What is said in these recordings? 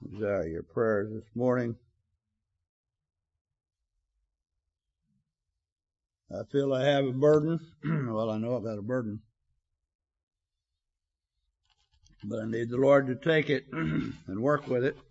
Your prayers this morning. I feel I have a burden. Well, I know I've got a burden. But I need the Lord to take it and work with it.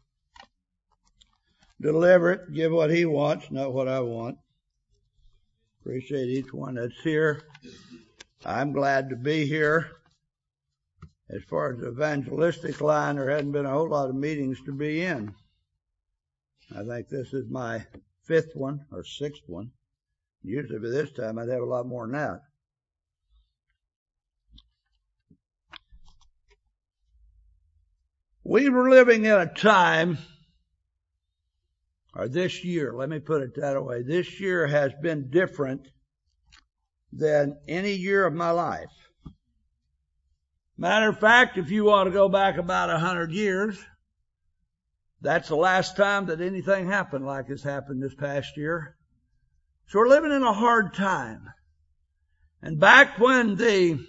Deliver it, give what He wants, not what I want. Appreciate each one that's here. I'm glad to be here. As far as the evangelistic line, there hadn't been a whole lot of meetings to be in. I think this is my 5th one or 6th one. Usually by this time I'd have a lot more than that. We were living in a time, or this year, let me put it that way, this year has been different than any year of my life. Matter of fact, if you want to go back about 100 years, that's the last time that anything happened like has happened this past year. So we're living in a hard time. And back in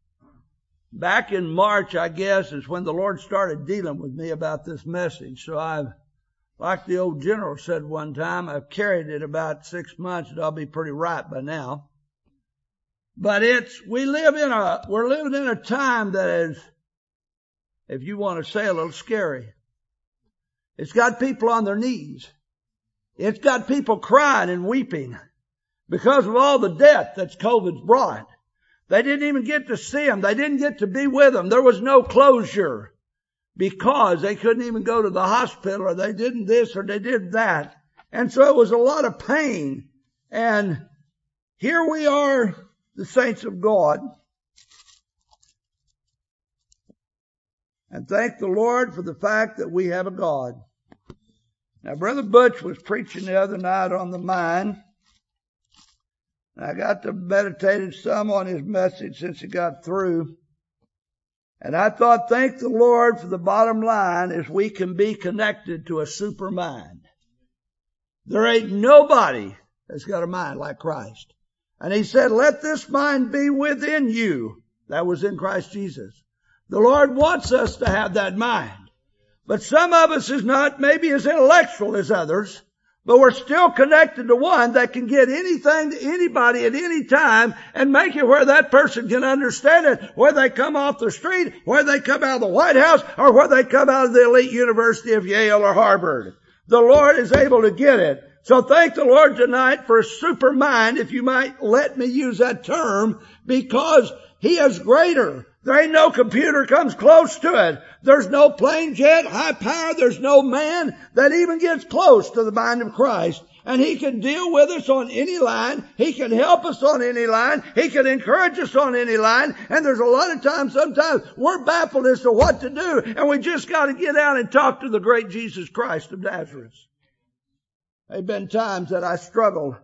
March, I guess, is when the Lord started dealing with me about this message. So I've, like the old general said one time, I've carried it about 6 months and I'll be pretty ripe by now. But we're living in a time that is, if you want to say, a little scary. It's got people on their knees. It's got people crying and weeping because of all the death that COVID's brought. They didn't even get to see them. They didn't get to be with them. There was no closure because they couldn't even go to the hospital, or they didn't this or they did that. And so it was a lot of pain. And here we are, the saints of God. And thank the Lord for the fact that we have a God. Now, Brother Butch was preaching the other night on the mind. And I got to meditate some on his message since he got through. And I thought, thank the Lord for the bottom line is we can be connected to a super mind. There ain't nobody that's got a mind like Christ. And he said, let this mind be within you. That was in Christ Jesus. The Lord wants us to have that mind. But some of us is not maybe as intellectual as others, but we're still connected to one that can get anything to anybody at any time and make it where that person can understand it, where they come off the street, where they come out of the White House, or where they come out of the elite university of Yale or Harvard. The Lord is able to get it. So thank the Lord tonight for a super mind, if you might let me use that term, because He is greater. There ain't no computer comes close to it. There's no plane jet, high power. There's no man that even gets close to the mind of Christ. And He can deal with us on any line. He can help us on any line. He can encourage us on any line. And there's a lot of times, sometimes we're baffled as to what to do. And we just got to get out and talk to the great Jesus Christ of Nazareth. There have been times that I struggled.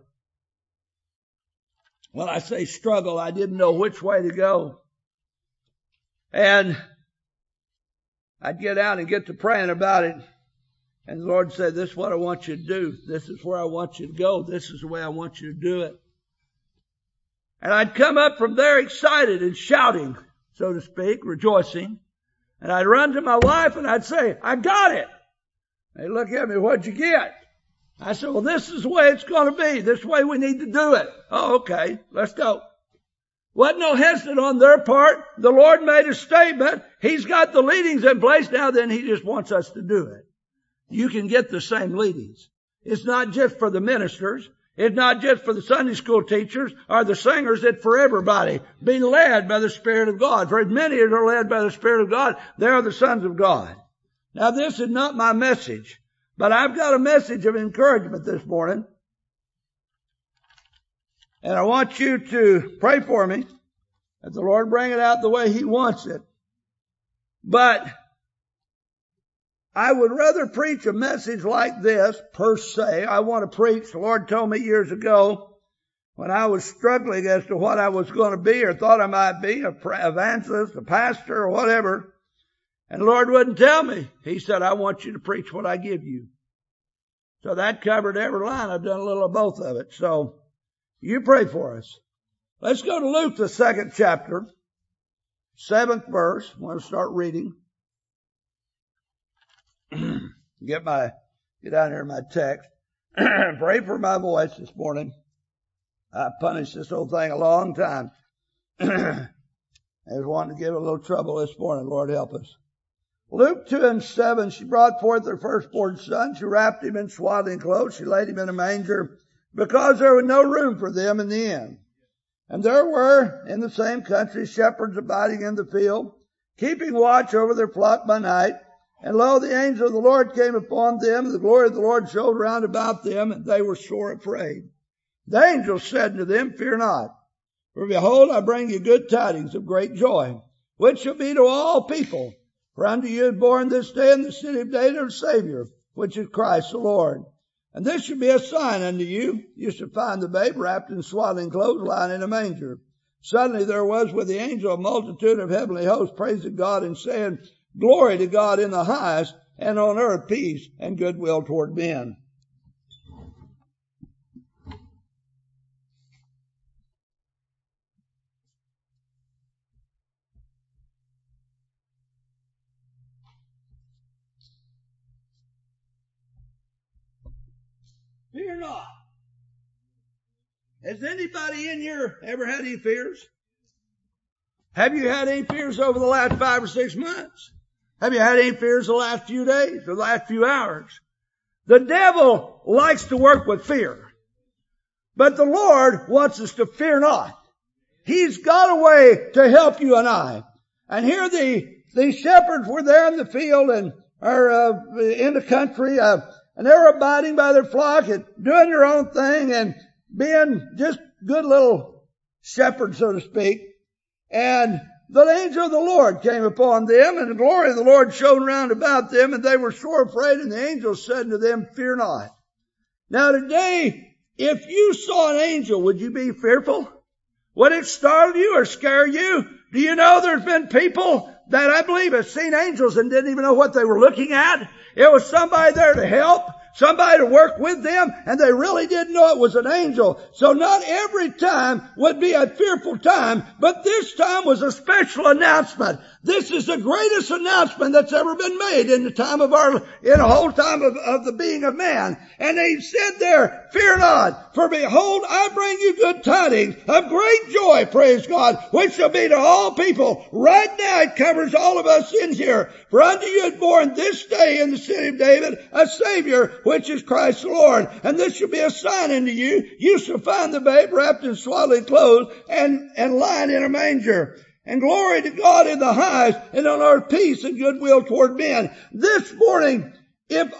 When I say struggle, I didn't know which way to go. And I'd get out and get to praying about it. And the Lord said, this is what I want you to do. This is where I want you to go. This is the way I want you to do it. And I'd come up from there excited and shouting, so to speak, rejoicing. And I'd run to my wife and I'd say, I got it. They'd look at me, what'd you get? I said, well, this is the way it's going to be. This is the way we need to do it. Oh, okay, let's go. Wasn't no hesitant on their part. The Lord made a statement. He's got the leadings in place now, then He just wants us to do it. You can get the same leadings. It's not just for the ministers. It's not just for the Sunday school teachers or the singers. It's for everybody. Being led by the Spirit of God. For as many as are led by the Spirit of God, they are the sons of God. Now, this is not my message, but I've got a message of encouragement this morning. And I want you to pray for me that the Lord bring it out the way He wants it. But I would rather preach a message like this, per se. I want to preach, the Lord told me years ago, when I was struggling as to what I was going to be or thought I might be, an evangelist, a pastor, or whatever. And the Lord wouldn't tell me. He said, I want you to preach what I give you. So that covered every line. I've done a little of both of it. So you pray for us. Let's go to Luke, the 2nd chapter, 7th verse. I want to start reading. get down here my text. Pray for my voice this morning. I punished this whole thing a long time. I was wanting to give a little trouble this morning. Lord help us. Luke 2:7, she brought forth her firstborn son. She wrapped him in swaddling clothes. She laid him in a manger because there was no room for them in the inn. And there were in the same country shepherds abiding in the field, keeping watch over their flock by night. And lo, the angel of the Lord came upon them, and the glory of the Lord showed round about them, and they were sore afraid. The angel said to them, Fear not, for behold, I bring you good tidings of great joy, which shall be to all people. For unto you is born this day in the city of David a Savior, which is Christ the Lord. And this shall be a sign unto you. You shall find the babe wrapped in swaddling clothes, lying in a manger. Suddenly there was with the angel a multitude of heavenly hosts, praising God and saying, Glory to God in the highest, and on earth peace and goodwill toward men. Fear not. Has anybody in here ever had any fears? Have you had any fears over the last 5 or 6 months? Have you had any fears the last few days or the last few hours? The devil likes to work with fear. But the Lord wants us to fear not. He's got a way to help you and I. And here the shepherds were there in the field and are in the country, and they were abiding by their flock and doing their own thing and being just good little shepherds, so to speak. And the angel of the Lord came upon them, and the glory of the Lord shone round about them, and they were sore afraid, and the angel said to them, Fear not. Now today, if you saw an angel, would you be fearful? Would it startle you or scare you? Do you know there's been people that I believe have seen angels and didn't even know what they were looking at? It was somebody there to help, somebody to work with them, and they really didn't know it was an angel. So not every time would be a fearful time, but this time was a special announcement. This is the greatest announcement that's ever been made in the whole time of the being of man. And he said there, Fear not, for behold, I bring you good tidings of great joy, praise God, which shall be to all people. Right now it covers all of us in here. For unto you is born this day in the city of David a Savior, which is Christ the Lord. And this shall be a sign unto you. You shall find the babe wrapped in swaddling clothes and lying in a manger. And glory to God in the highest, and on earth peace and goodwill toward men. This morning, if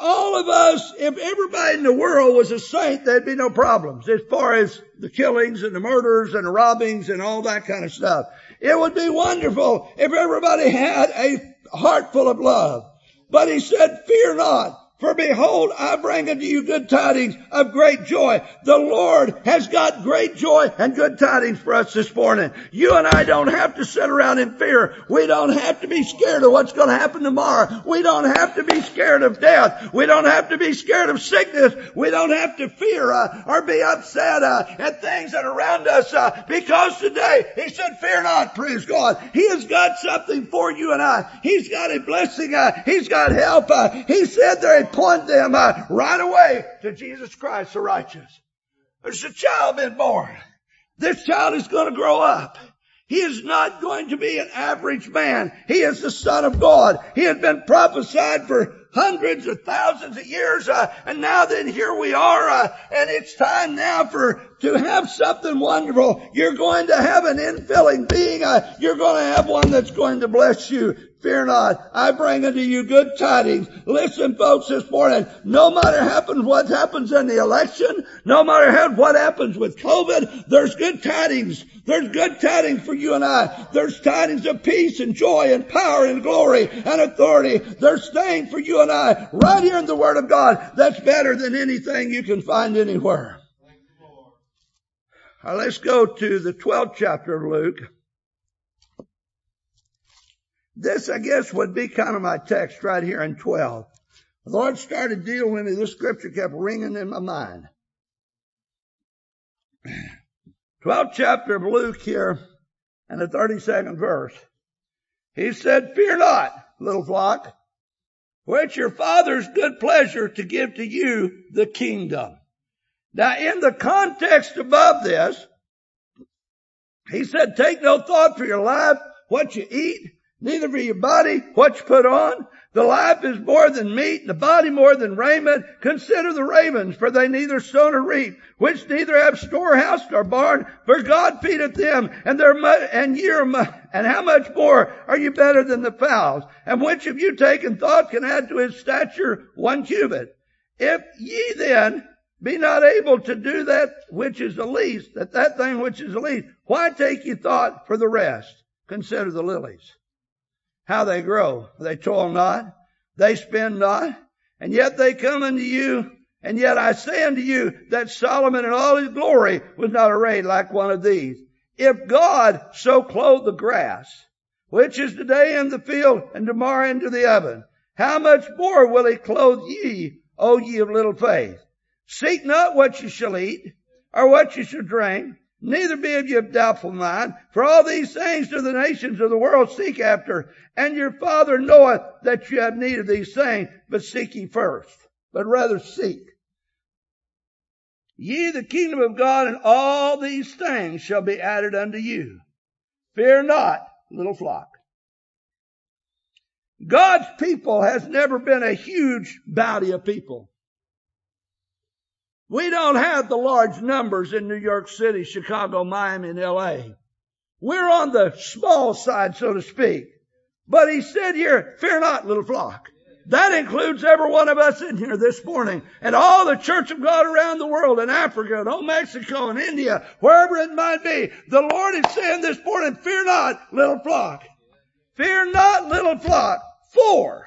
everybody in the world was a saint, there'd be no problems as far as the killings and the murders and the robbings and all that kind of stuff. It would be wonderful if everybody had a heart full of love. But he said, Fear not. For behold, I bring unto you good tidings of great joy. The Lord has got great joy and good tidings for us this morning. You and I don't have to sit around in fear. We don't have to be scared of what's going to happen tomorrow. We don't have to be scared of death. We don't have to be scared of sickness. We don't have to fear or be upset at things that are around us because today, he said, Fear not, praise God. He has got something for you and I. He's got a blessing. He's got help. He said there, point them right away to Jesus Christ the righteous. There's a child been born. This child is going to grow up. He is not going to be an average man. He is the Son of God. He has been prophesied for hundreds of thousands of years, and now then here we are, and it's time now to have something wonderful. You're going to have an infilling being. You're going to have one that's going to bless you. Fear not. I bring unto you good tidings. Listen, folks, this morning, no matter what happens in the election, no matter what happens with COVID, there's good tidings. There's good tidings for you and I. There's tidings of peace and joy and power and glory and authority. There's staying for you and I right here in the Word of God that's better than anything you can find anywhere. Now let's go to the 12th chapter of Luke. This, I guess, would be kind of my text right here in 12. The Lord started dealing with me. This scripture kept ringing in my mind. 12th chapter of Luke here and the 32nd verse. He said, Fear not, little flock, For it's your Father's good pleasure to give to you the kingdom. Now, in the context above this, he said, take no thought for your life, what you eat, neither for your body, what you put on. The life is more than meat, the body more than raiment. Consider the ravens, for they neither sow nor reap, which neither have storehouse nor barn, for God feedeth them, and how much more are you better than the fowls? And which of you taking thought can add to his stature 1 cubit? If ye then be not able to do that which is the least, that thing which is the least, why take ye thought for the rest? Consider the lilies, how they grow. They toil not, they spin not, and yet they come unto you. And yet I say unto you that Solomon in all his glory was not arrayed like one of these. If God so clothe the grass, which is today in the field and tomorrow into the oven, how much more will he clothe ye, O ye of little faith? Seek not what you shall eat, or what you shall drink, neither be of you of doubtful mind, for all these things do the nations of the world seek after, and your Father knoweth that you have need of these things, but seek ye first. But rather seek ye the kingdom of God, and all these things shall be added unto you. Fear not, little flock. God's people has never been a huge body of people. We don't have the large numbers in New York City, Chicago, Miami, and L.A. We're on the small side, so to speak. But he said here, fear not, little flock. That includes every one of us in here this morning, and all the church of God around the world, in Africa, and Old Mexico, and India, wherever it might be. The Lord is saying this morning, fear not, little flock. Fear not, little flock. For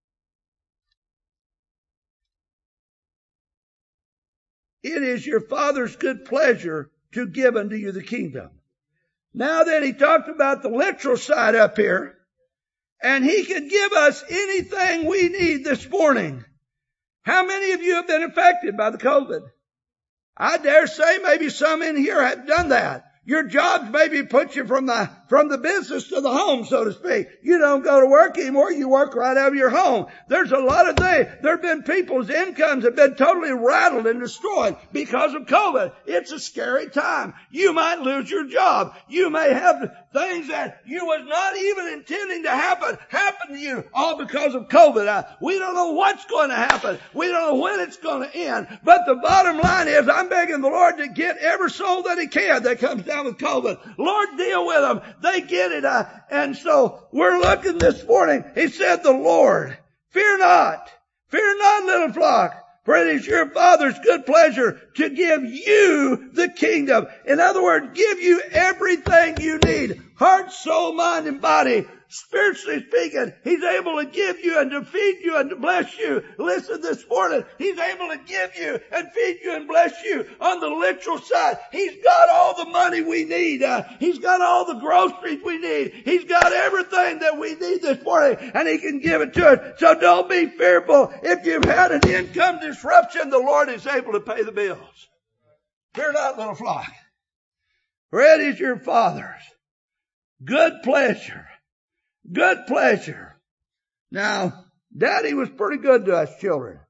it is your Father's good pleasure to give unto you the kingdom. Now then, he talked about the literal side up here, and he can give us anything we need this morning. How many of you have been affected by the COVID? I dare say maybe some in here have done that. Your jobs maybe put you from the business to the home, so to speak. You don't go to work anymore. You work right out of your home. There's a lot of things. There have been people's incomes have been totally rattled and destroyed because of COVID. It's a scary time. You might lose your job. You may have things that you was not even intending to happen to you, all because of COVID. We don't know what's going to happen. We don't know when it's going to end. But the bottom line is, I'm begging the Lord to get every soul that he can that comes down with COVID. Lord, deal with them. They get it. And so we're looking this morning. He said, the Lord, fear not, little flock, for it is your Father's good pleasure to give you the kingdom. In other words, give you everything you need. Heart, soul, mind, and body. Spiritually speaking, he's able to give you and to feed you and to bless you. Listen this morning, he's able to give you and feed you and bless you on the literal side. He's got all the money we need. He's got all the groceries we need. He's got everything that we need this morning, and he can give it to us. So don't be fearful. If you've had an income disruption, the Lord is able to pay the bills. Fear not, little flock. For it is your Father's good pleasure. Good pleasure. Now, Daddy was pretty good to us children.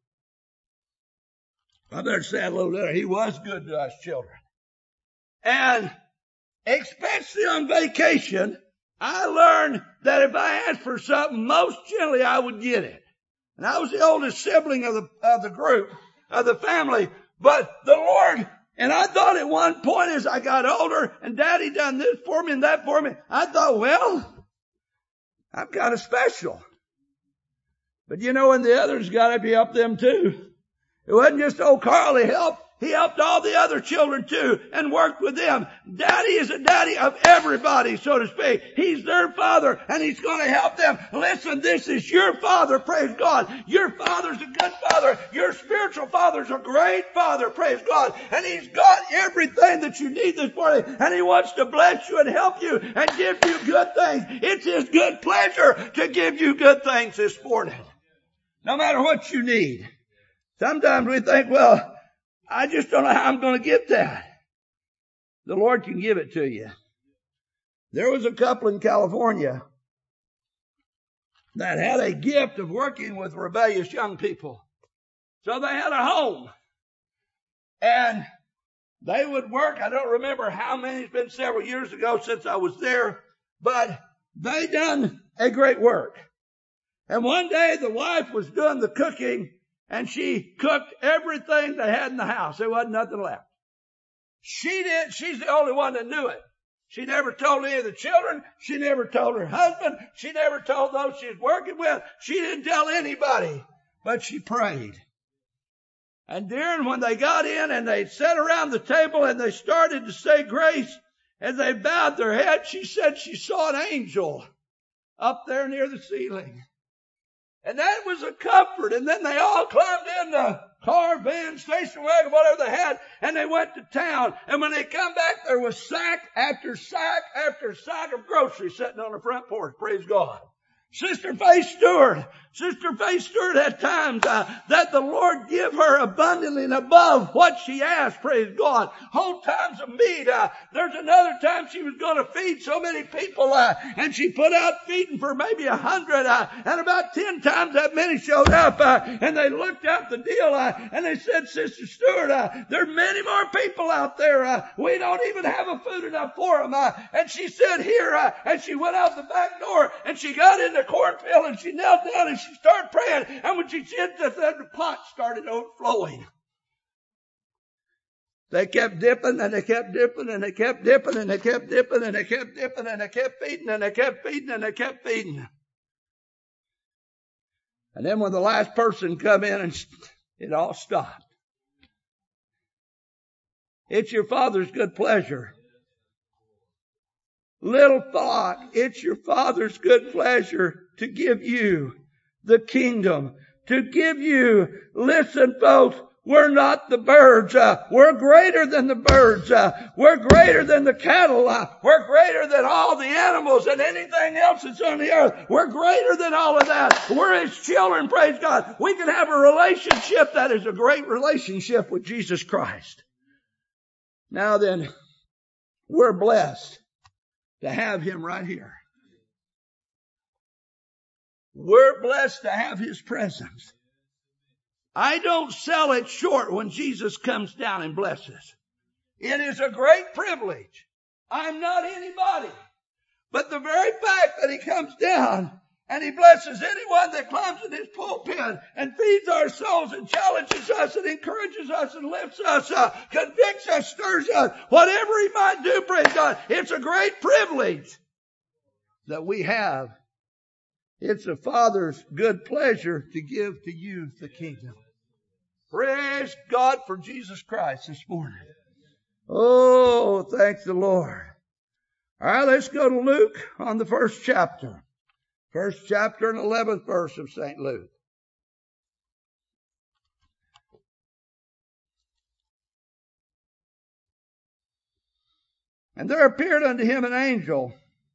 I better say it a little better. He was good to us children. And especially on vacation, I learned that if I asked for something, most generally I would get it. And I was the oldest sibling of the group, of the family. But the Lord, and I thought at one point as I got older and Daddy done this for me and that for me, I thought, well, I'm kind of special. But you know, and the others got to be up them too. It wasn't just old Carl he helped. He helped all the other children too and worked with them. Daddy is a daddy of everybody, so to speak. He's their father and he's going to help them. Listen, this is your father, praise God. Your father's a good father. Your spiritual father's a great father, praise God. And he's got everything that you need this morning. And he wants to bless you and help you and give you good things. It's his good pleasure to give you good things this morning. No matter what you need. Sometimes we think, well, I just don't know how I'm going to get that. The Lord can give it to you. There was a couple in California that had a gift of working with rebellious young people. So they had a home. And they would work. I don't remember how many. It's been several years ago since I was there. But they done a great work. And one day the wife was doing the cooking, and she cooked everything they had in the house. There wasn't nothing left. She did. She's the only one that knew it. She never told any of the children. She never told her husband. She never told those she was working with. She didn't tell anybody. But she prayed. And during when they got in and they sat around the table and they started to say grace, as they bowed their head, she said she saw an angel up there near the ceiling. And that was a comfort. And then they all climbed in the car, van, station wagon, whatever they had, and they went to town. And when they come back, there was sack after sack after sack of groceries sitting on the front porch. Praise God. Sister Faith Stewart had times that the Lord give her abundantly and above what she asked, praise God. Whole times of meat. There's another time she was going to feed so many people, and she put out feeding for maybe 100, and about 10 times that many showed up, and they looked at the deal, and they said, Sister Stewart, there's many more people out there. We don't even have a food enough for them. And she said, here, and she went out the back door, and she got in the cornfield, and she knelt down and she started praying. And when she did that, the pot started overflowing. They kept dipping and they kept dipping and they kept dipping and they kept dipping and they kept dipping and they kept feeding and they kept feeding and they kept feeding. And then when the last person come in, and it all stopped. It's your Father's good pleasure. Little flock, it's your Father's good pleasure to give you the kingdom. To give you, listen folks, we're not the birds. We're greater than the birds. We're greater than the cattle. We're greater than all the animals and anything else that's on the earth. We're greater than all of that. We're His children, praise God. We can have a relationship that is a great relationship with Jesus Christ. Now then, we're blessed to have Him right here. We're blessed to have His presence. I don't sell it short when Jesus comes down and blesses. It is a great privilege. I'm not anybody. But the very fact that He comes down and He blesses anyone that climbs in His pulpit and feeds our souls and challenges us and encourages us and lifts us, convicts us, stirs us, whatever He might do, praise God. It's a great privilege that we have. It's the Father's good pleasure to give to you the kingdom. Praise God for Jesus Christ this morning. Oh, thank the Lord. All right, let's go to Luke on the first chapter. First chapter and 11th verse of St. Luke. And there appeared unto him an angel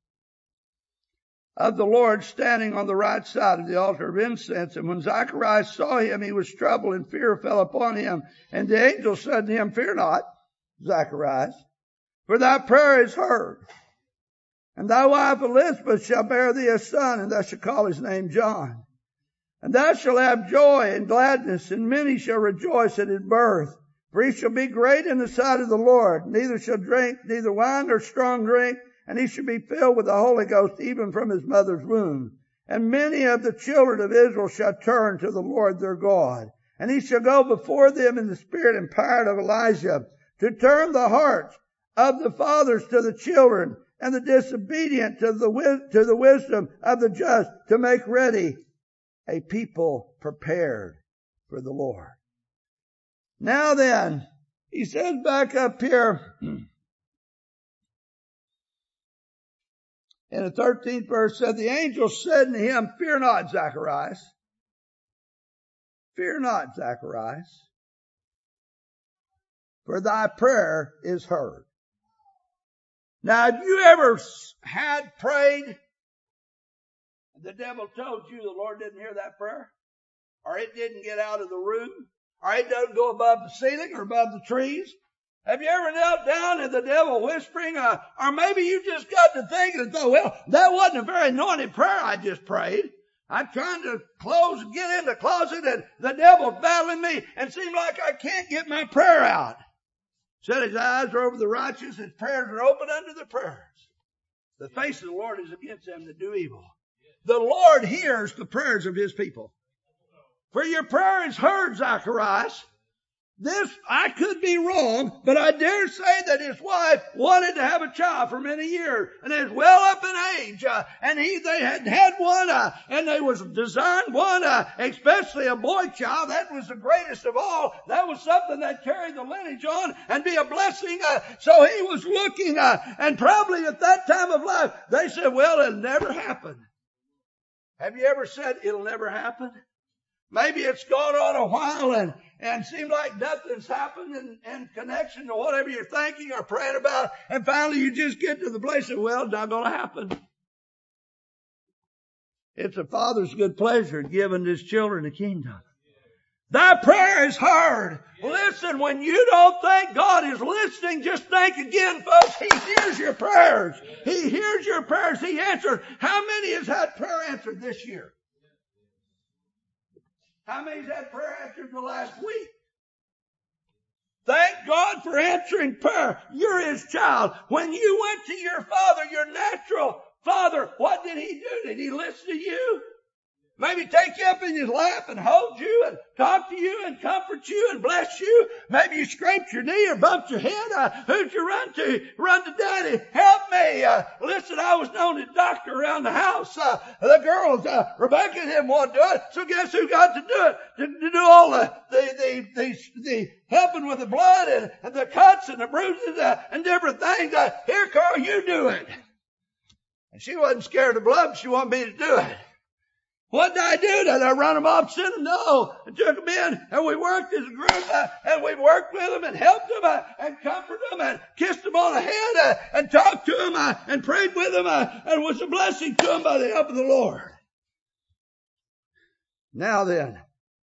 of the Lord standing on the right side of the altar of incense. And when Zacharias saw him, he was troubled, and fear fell upon him. And the angel said to him, Fear not, Zacharias, for thy prayer is heard. And thy wife Elizabeth shall bear thee a son, and thou shalt call his name John. And thou shalt have joy and gladness, and many shall rejoice at his birth. For he shall be great in the sight of the Lord, neither shall drink neither wine nor strong drink, and he shall be filled with the Holy Ghost even from his mother's womb. And many of the children of Israel shall turn to the Lord their God. And he shall go before them in the spirit and power of Elijah, to turn the hearts of the fathers to the children, and the disobedient to the wisdom of the just, to make ready a people prepared for the Lord. Now then, he says back up here in the 13th verse, said, the angel said to him, Fear not, Zacharias. Fear not, Zacharias, for thy prayer is heard. Now, have you ever had prayed and the devil told you the Lord didn't hear that prayer? Or it didn't get out of the room? Or it doesn't go above the ceiling or above the trees? Have you ever knelt down and the devil whispering? Or maybe you just got to thinking and thought, well, that wasn't a very anointed prayer I just prayed. I'm trying to get in the closet, and the devil's battling me, and seems like I can't get my prayer out. Said his eyes are over the righteous, his prayers are open unto the prayers. The face of the Lord is against them that do evil. The Lord hears the prayers of his people. For your prayer is heard, Zacharias. This, I could be wrong, but I dare say that his wife wanted to have a child for many years, and is well up in age, and they had one, and they was designed one, especially a boy child. That was the greatest of all. That was something that carried the lineage on and be a blessing. So he was looking, and probably at that time of life, they said, well, it'll never happen. Have you ever said it'll never happen? Maybe it's gone on a while and seems like nothing's happened in connection to whatever you're thinking or praying about. And finally you just get to the place of, well, it's not going to happen. It's a father's good pleasure giving his children a kingdom. Thy prayer is heard. Listen, when you don't think God is listening, just think again, folks. He hears your prayers. He hears your prayers. He answers. How many has had prayer answered this year? How many's had prayer answered in the last week? Thank God for answering prayer. You're his child. When you went to your father, your natural father, what did he do? Did he listen to you? Maybe take you up in his lap and hold you and talk to you and comfort you and bless you. Maybe you scraped your knee or bumped your head. Who'd you run to? Run to Daddy. Help me. Listen, I was known as doctor around the house. The girls, Rebecca didn't want to do it. So guess who got to do it? To do all the helping with the blood and the cuts and the bruises and different things. Here, Carl, you do it. And she wasn't scared of blood. She wanted me to do it. What did I do? Did I run them off, send them? No. I took them in, and we worked as a group, and we worked with them and helped them and comforted them and kissed them on the head and talked to them and prayed with them and was a blessing to them by the help of the Lord. Now then,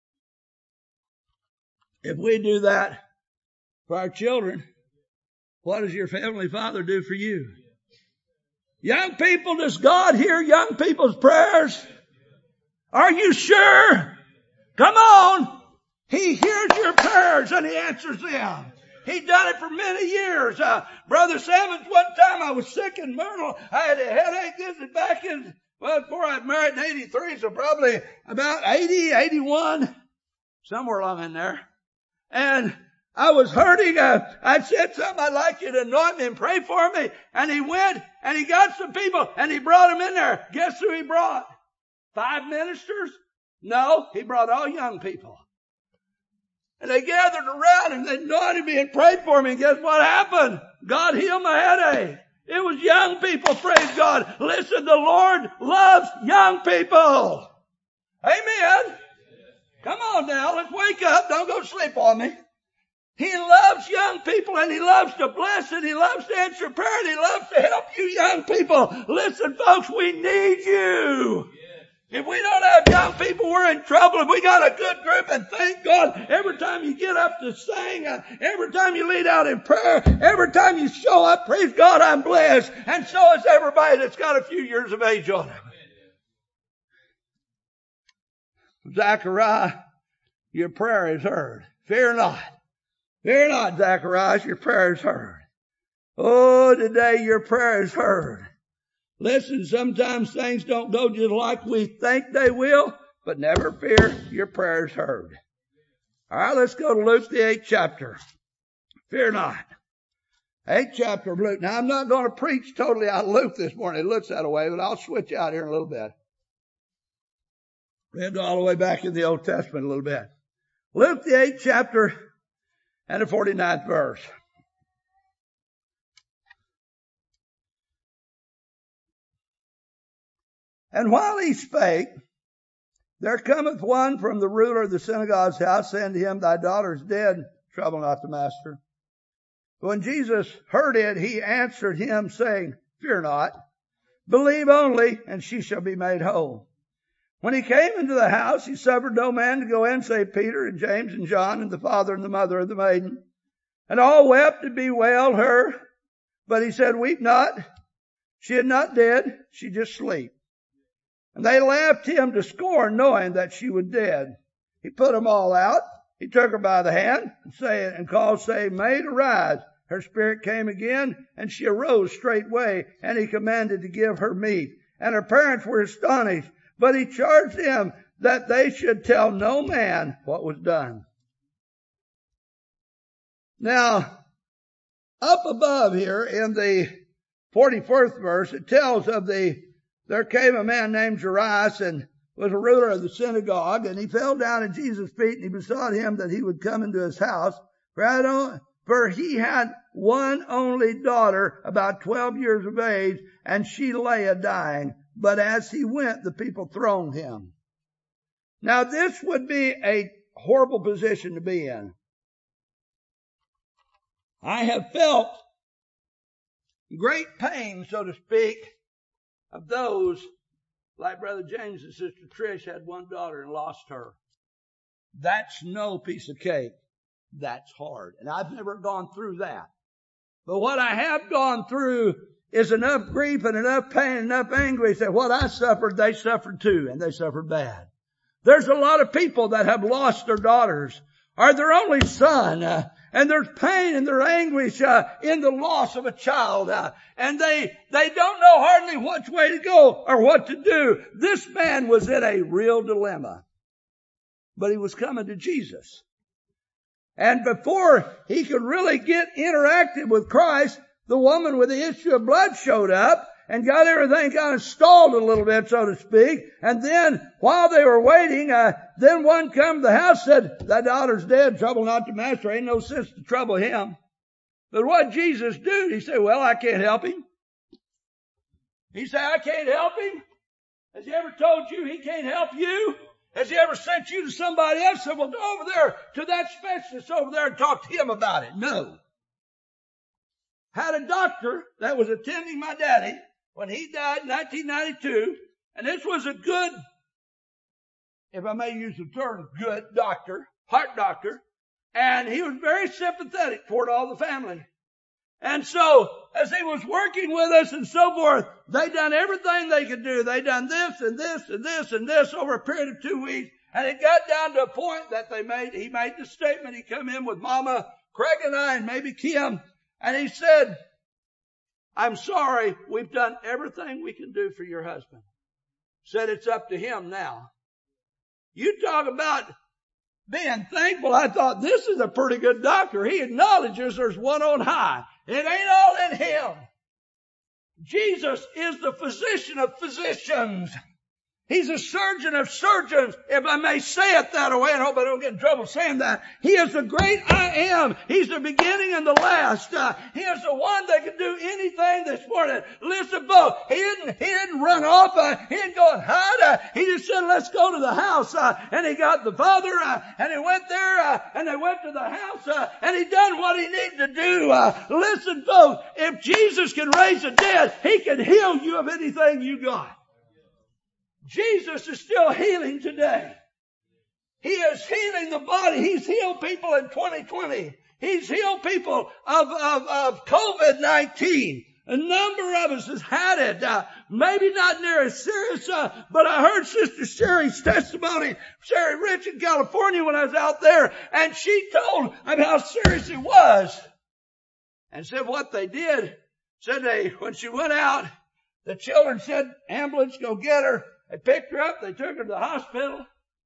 if we do that for our children, what does your Heavenly Father do for you? Young people, does God hear young people's prayers? Are you sure? Come on. He hears your prayers and he answers them. He done it for many years. Brother Sammons, one time I was sick in Myrtle. I had a headache. This is back before I married in 83, so probably about 80, 81, somewhere along in there. And I was hurting. I said something, I'd like you to anoint me and pray for me. And he went and he got some people and he brought them in there. Guess who he brought? 5 ministers? No, he brought all young people. And they gathered around and they anointed me and prayed for me. And guess what happened? God healed my headache. It was young people, praise God. Listen, the Lord loves young people. Amen. Come on now, let's wake up. Don't go to sleep on me. He loves young people and he loves to bless and he loves to answer prayer and he loves to help you young people. Listen, folks, we need you. If we don't have young people, we're in trouble. If we got a good group, and thank God, every time you get up to sing, every time you lead out in prayer, every time you show up, praise God, I'm blessed. And so is everybody that's got a few years of age on them. Zachariah, your prayer is heard. Fear not. Fear not, Zachariah, your prayer is heard. Oh, today your prayer is heard. Listen, sometimes things don't go just like we think they will, but never fear, your prayer is heard. All right, let's go to Luke, the 8th chapter. Fear not. 8th chapter of Luke. Now, I'm not going to preach totally out of Luke this morning. It looks that way, but I'll switch out here in a little bit. We'll go all the way back in the Old Testament a little bit. Luke, the 8th chapter and the 49th verse. And while he spake, there cometh one from the ruler of the synagogue's house, saying to him, Thy daughter is dead. Trouble not the master. When Jesus heard it, he answered him, saying, Fear not. Believe only, and she shall be made whole. When he came into the house, he suffered no man to go in, save Peter and James and John and the father and the mother of the maiden. And all wept and bewailed her. But he said, Weep not. She is not dead. She just sleep. And they laughed him to scorn, knowing that she was dead. He put them all out. He took her by the hand and called, saying, Maid, arise. Her spirit came again, and she arose straightway, and he commanded to give her meat. And her parents were astonished, but he charged them that they should tell no man what was done. Now, up above here in the 41st verse, it tells of there came a man named Jairus and was a ruler of the synagogue, and he fell down at Jesus' feet and he besought him that he would come into his house, for he had one only daughter about 12 years of age, and she lay a-dying. But as he went, the people thronged him. Now this would be a horrible position to be in. I have felt great pain, so to speak, of those like Brother James and Sister Trish had one daughter and lost her. That's no piece of cake. That's hard. And I've never gone through that. But what I have gone through is enough grief and enough pain and enough anguish that what I suffered, they suffered too, and they suffered bad. There's a lot of people that have lost their daughters or their only son, and there's pain and there's anguish in the loss of a child, and they don't know hardly which way to go or what to do. This man was in a real dilemma, but he was coming to Jesus. And before he could really get interactive with Christ, the woman with the issue of blood showed up and got everything kind of stalled a little bit, so to speak. And then while they were waiting, then one come to the house, said, thy daughter's dead, trouble not the master. Ain't no sense to trouble him. But what Jesus do? He said, well, I can't help him. He said, I can't help him. Has he ever told you he can't help you? Has he ever sent you to somebody else? Said, well, go over there to that specialist over there and talk to him about it. No. Had a doctor that was attending my daddy when he died in 1992, and this was a good, if I may use the term, good doctor, heart doctor, and he was very sympathetic toward all the family. And so, as he was working with us and so forth, they done everything they could do. They done this and this and this and this over a period of 2 weeks, and it got down to a point that he made the statement. He come in with Mama, Craig and I, and maybe Kim, and he said, I'm sorry, we've done everything we can do for your husband. Said it's up to him now. You talk about being thankful. I thought this is a pretty good doctor. He acknowledges there's one on high. It ain't all in him. Jesus is the physician of physicians. He's a surgeon of surgeons, if I may say it that way. I hope I don't get in trouble saying that. He is the great I am. He's the beginning and the last. He is the one that can do anything this morning. Listen, folks, he didn't run off. He didn't go and hide. He just said, let's go to the house. And he got the father, and he went there, and they went to the house, and he done what he needed to do. Listen, folks, if Jesus can raise the dead, he can heal you of anything you got. Jesus is still healing today. He is healing the body. He's healed people in 2020. He's healed people of COVID-19. A number of us has had it. Maybe not near as serious, but I heard Sister Sherry's testimony, Sherry Rich in California when I was out there, and she told of how serious it was. And said what they did, said when she went out, the children said, ambulance, go get her. They picked her up, they took her to the hospital,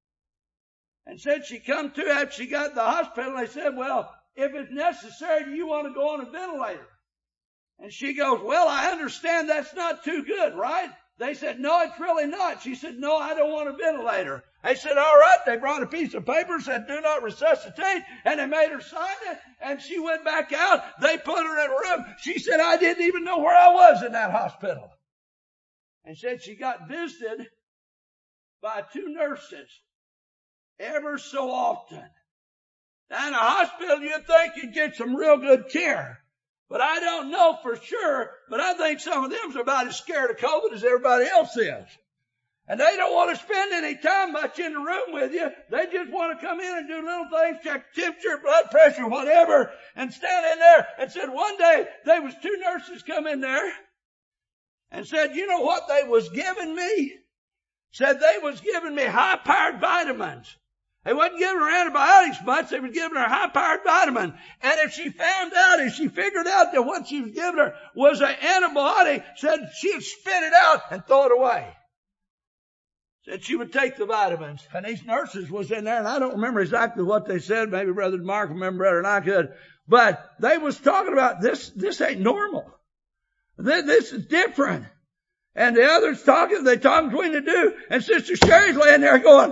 and said she come to after she got to the hospital. They said, well, if it's necessary, do you want to go on a ventilator? And she goes, well, I understand that's not too good, right? They said, no, it's really not. She said, no, I don't want a ventilator. They said, all right. They brought a piece of paper, said, do not resuscitate, and they made her sign it, and she went back out. They put her in a room. She said, I didn't even know where I was in that hospital. And said she got visited by 2 nurses ever so often. Now in a hospital, you'd think you'd get some real good care. But I don't know for sure, but I think some of them are about as scared of COVID as everybody else is. And they don't want to spend any time much in the room with you. They just want to come in and do little things, check temperature, blood pressure, whatever, and stand in there. And said one day there was 2 nurses come in there and said, you know what they was giving me? said they was giving me high-powered vitamins. They wasn't giving her antibiotics much. They was giving her high-powered vitamin. And if she figured out that what she was giving her was an antibiotic, said she'd spit it out and throw it away. Said she would take the vitamins. And these nurses was in there, and I don't remember exactly what they said. Maybe Brother Mark remember better than I could. But they was talking about this ain't normal. This is different. And the others talking between the two. And Sister Sherry's laying there going,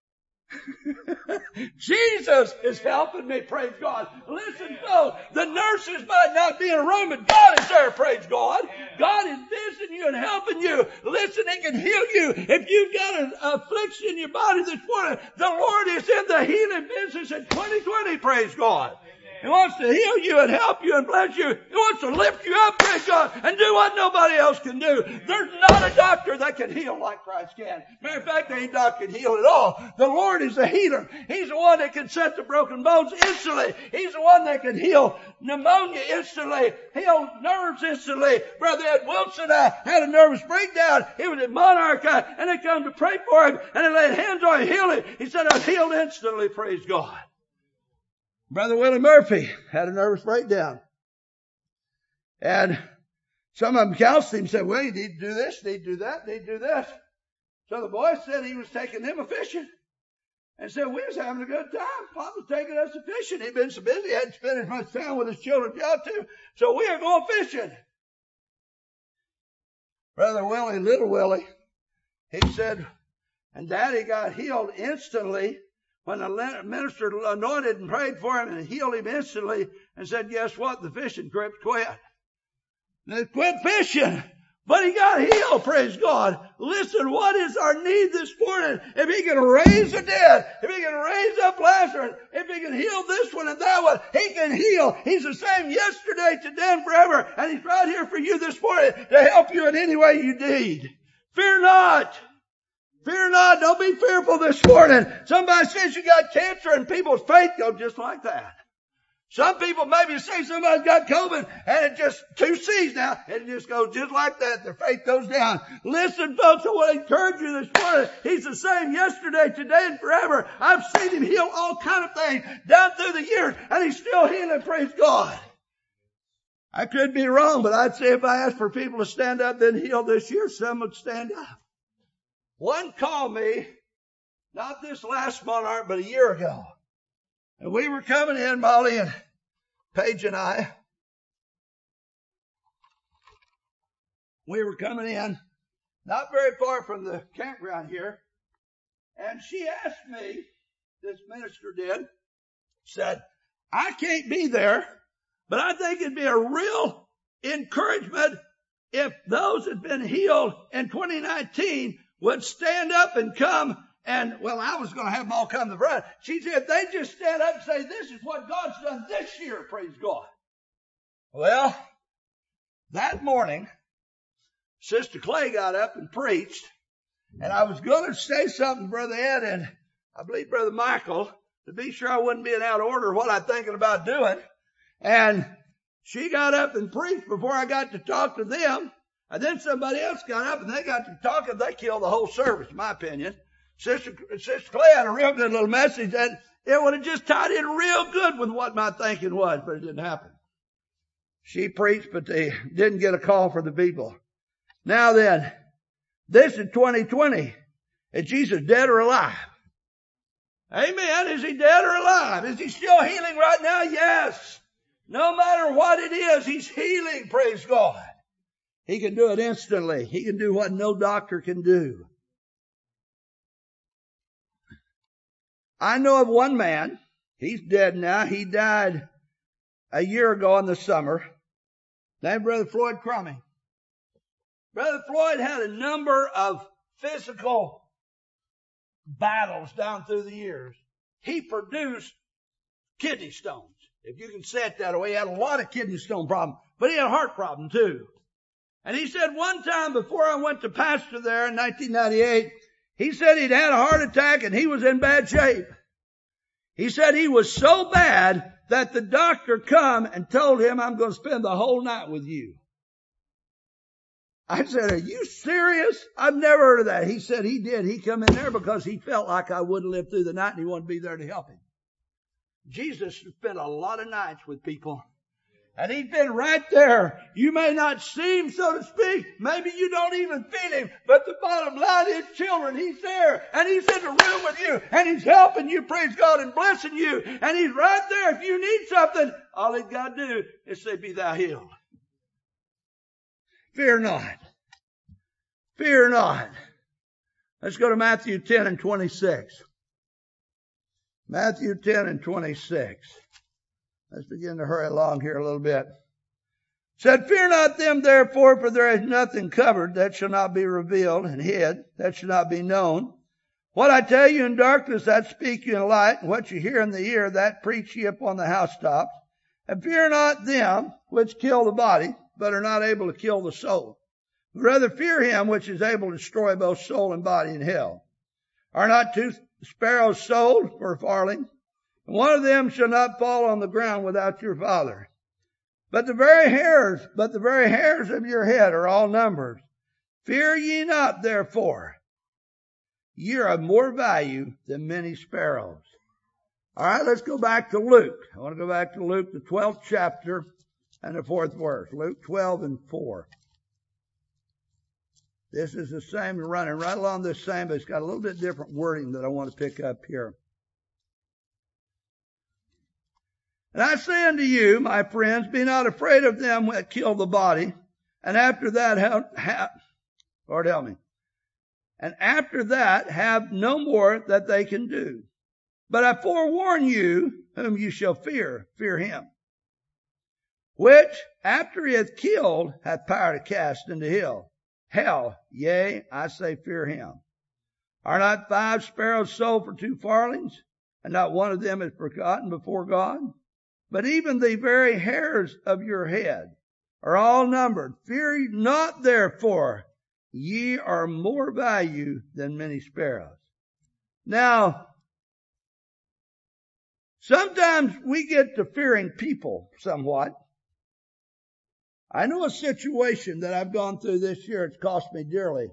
Jesus is helping me, praise God. Listen, folks, the nurses might not be in a room, but God is there, praise God. God is visiting you and helping you. Listen, He can heal you. If you've got an affliction in your body this morning, the Lord is in the healing business in 2020, praise God. He wants to heal you and help you and bless you. He wants to lift you up, praise God, and do what nobody else can do. There's not a doctor that can heal like Christ can. Matter of fact, there ain't a doctor can heal at all. The Lord is a healer. He's the one that can set the broken bones instantly. He's the one that can heal pneumonia instantly, heal nerves instantly. Brother Ed Wilson had a nervous breakdown. He was at Monarch, and they come to pray for him, and they laid hands on him, heal him. He said, I was healed instantly, praise God. Brother Willie Murphy had a nervous breakdown. And some of them counseled him and said, well, you need to do this, need to do that, need to do this. So the boy said he was taking them a fishing. And said, we was having a good time. Pop was taking us a fishing. He'd been so busy, he hadn't spent as much time with his children as y'all too. So we are going fishing. Brother Willie, little Willie, he said, and Daddy got healed instantly. When the minister anointed and prayed for him and healed him instantly and said, guess what? The fishing trip quit. They quit fishing. But he got healed, praise God. Listen, what is our need this morning? If He can raise the dead, if He can raise up Lazarus, if He can heal this one and that one, He can heal. He's the same yesterday, today, and forever. And He's right here for you this morning to help you in any way you need. Fear not. Fear not. Don't be fearful this morning. Somebody says you got cancer and people's faith goes just like that. Some people maybe say somebody's got COVID and it just 2 C's now. It just goes just like that. Their faith goes down. Listen, folks, I want to encourage you this morning. He's the same yesterday, today, and forever. I've seen Him heal all kind of things down through the years, and He's still healing, praise God. I could be wrong, but I'd say if I asked for people to stand up and heal this year, some would stand up. One called me, not this last Monarch, but a year ago. And we were coming in, Molly and Paige and I. We were coming in, not very far from the campground here. And she asked me, this minister did, said, I can't be there, but I think it'd be a real encouragement if those that had been healed in 2019 would stand up and come and, well, I was going to have them all come to the front. She said, they just stand up and say, this is what God's done this year, praise God. Well, that morning, Sister Clay got up and preached, and I was going to say something to Brother Ed and I believe Brother Michael to be sure I wouldn't be in out of order what I'm thinking about doing. And she got up and preached before I got to talk to them. And then somebody else got up and they got to talking. They killed the whole service, in my opinion. Sister Clay had a real good little message and it would have just tied in real good with what my thinking was, but it didn't happen. She preached, but they didn't get a call for the people. Now then, this is 2020. Is Jesus dead or alive? Amen. Is He dead or alive? Is He still healing right now? Yes. No matter what it is, He's healing, praise God. He can do it instantly. He can do what no doctor can do. I know of one man. He's dead now. He died a year ago in the summer. Named Brother Floyd Crummy. Brother Floyd had a number of physical battles down through the years. He produced kidney stones. If you can say it that way, he had a lot of kidney stone problems. But he had a heart problem too. And he said one time before I went to pastor there in 1998, he said he'd had a heart attack and he was in bad shape. He said he was so bad that the doctor come and told him, I'm going to spend the whole night with you. I said, are you serious? I've never heard of that. He said he did. He come in there because he felt like I wouldn't live through the night and he wanted to be there to help him. Jesus spent a lot of nights with people. And he's been right there. You may not see him, so to speak. Maybe you don't even feel him. But the bottom line is, children, he's there. And he's in the room with you. And he's helping you, praise God, and blessing you. And he's right there. If you need something, all he's got to do is say, be thou healed. Fear not. Fear not. Let's go to Matthew 10 and 26. Matthew 10 and 26. Let's begin to hurry along here a little bit. Said, fear not them therefore, for there is nothing covered that shall not be revealed, and hid that shall not be known. What I tell you in darkness, that speak you in light, and what you hear in the ear, that preach ye upon the housetops. And fear not them which kill the body, but are not able to kill the soul. But rather fear him which is able to destroy both soul and body in hell. Are not 2 sparrows sold for a farthing? And one of them shall not fall on the ground without your Father. But the very hairs of your head are all numbered. Fear ye not, therefore. Ye are of more value than many sparrows. All right, let's go back to Luke. I want to go back to Luke, the 12th chapter and the 4th verse. Luke 12 and 4. This is the same, running right along this same, but it's got a little bit different wording that I want to pick up here. And I say unto you, my friends, be not afraid of them that kill the body, and after that Lord help me. And after that have no more that they can do. But I forewarn you, whom you shall fear him. Which, after he hath killed, hath power to cast into hell. Yea, I say fear him. Are not 5 sparrows sold for 2 farthings? And not one of them is forgotten before God? But even the very hairs of your head are all numbered. Fear not therefore, ye are more value than many sparrows. Now, sometimes we get to fearing people somewhat. I know a situation that I've gone through this year. It's cost me dearly.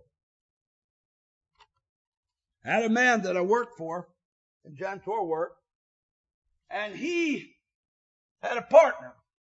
I had a man that I worked for in janitorial work, and he had a partner.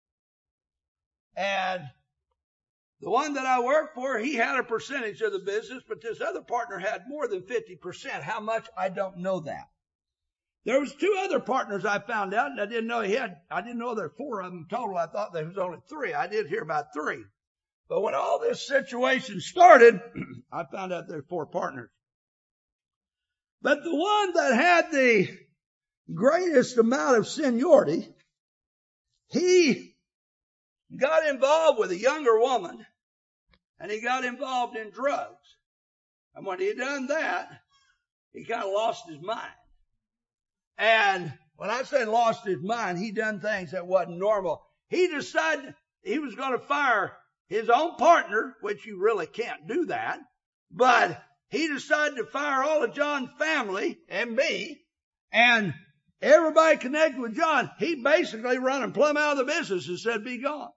And the one that I worked for, he had a percentage of the business, but this other partner had more than 50%. How much? I don't know that. There was 2 other partners I found out, and I didn't know there were 4 of them total. I thought there was only 3. I did hear about 3. But when all this situation started, I found out there were 4 partners. But the one that had the greatest amount of seniority, he got involved with a younger woman, and he got involved in drugs. And when he done that, he kind of lost his mind. And when I say lost his mind, he done things that wasn't normal. He decided he was going to fire his own partner, which you really can't do that. But he decided to fire all of John's family and me, and everybody connected with John. He basically run him plumb out of the business and said, be gone.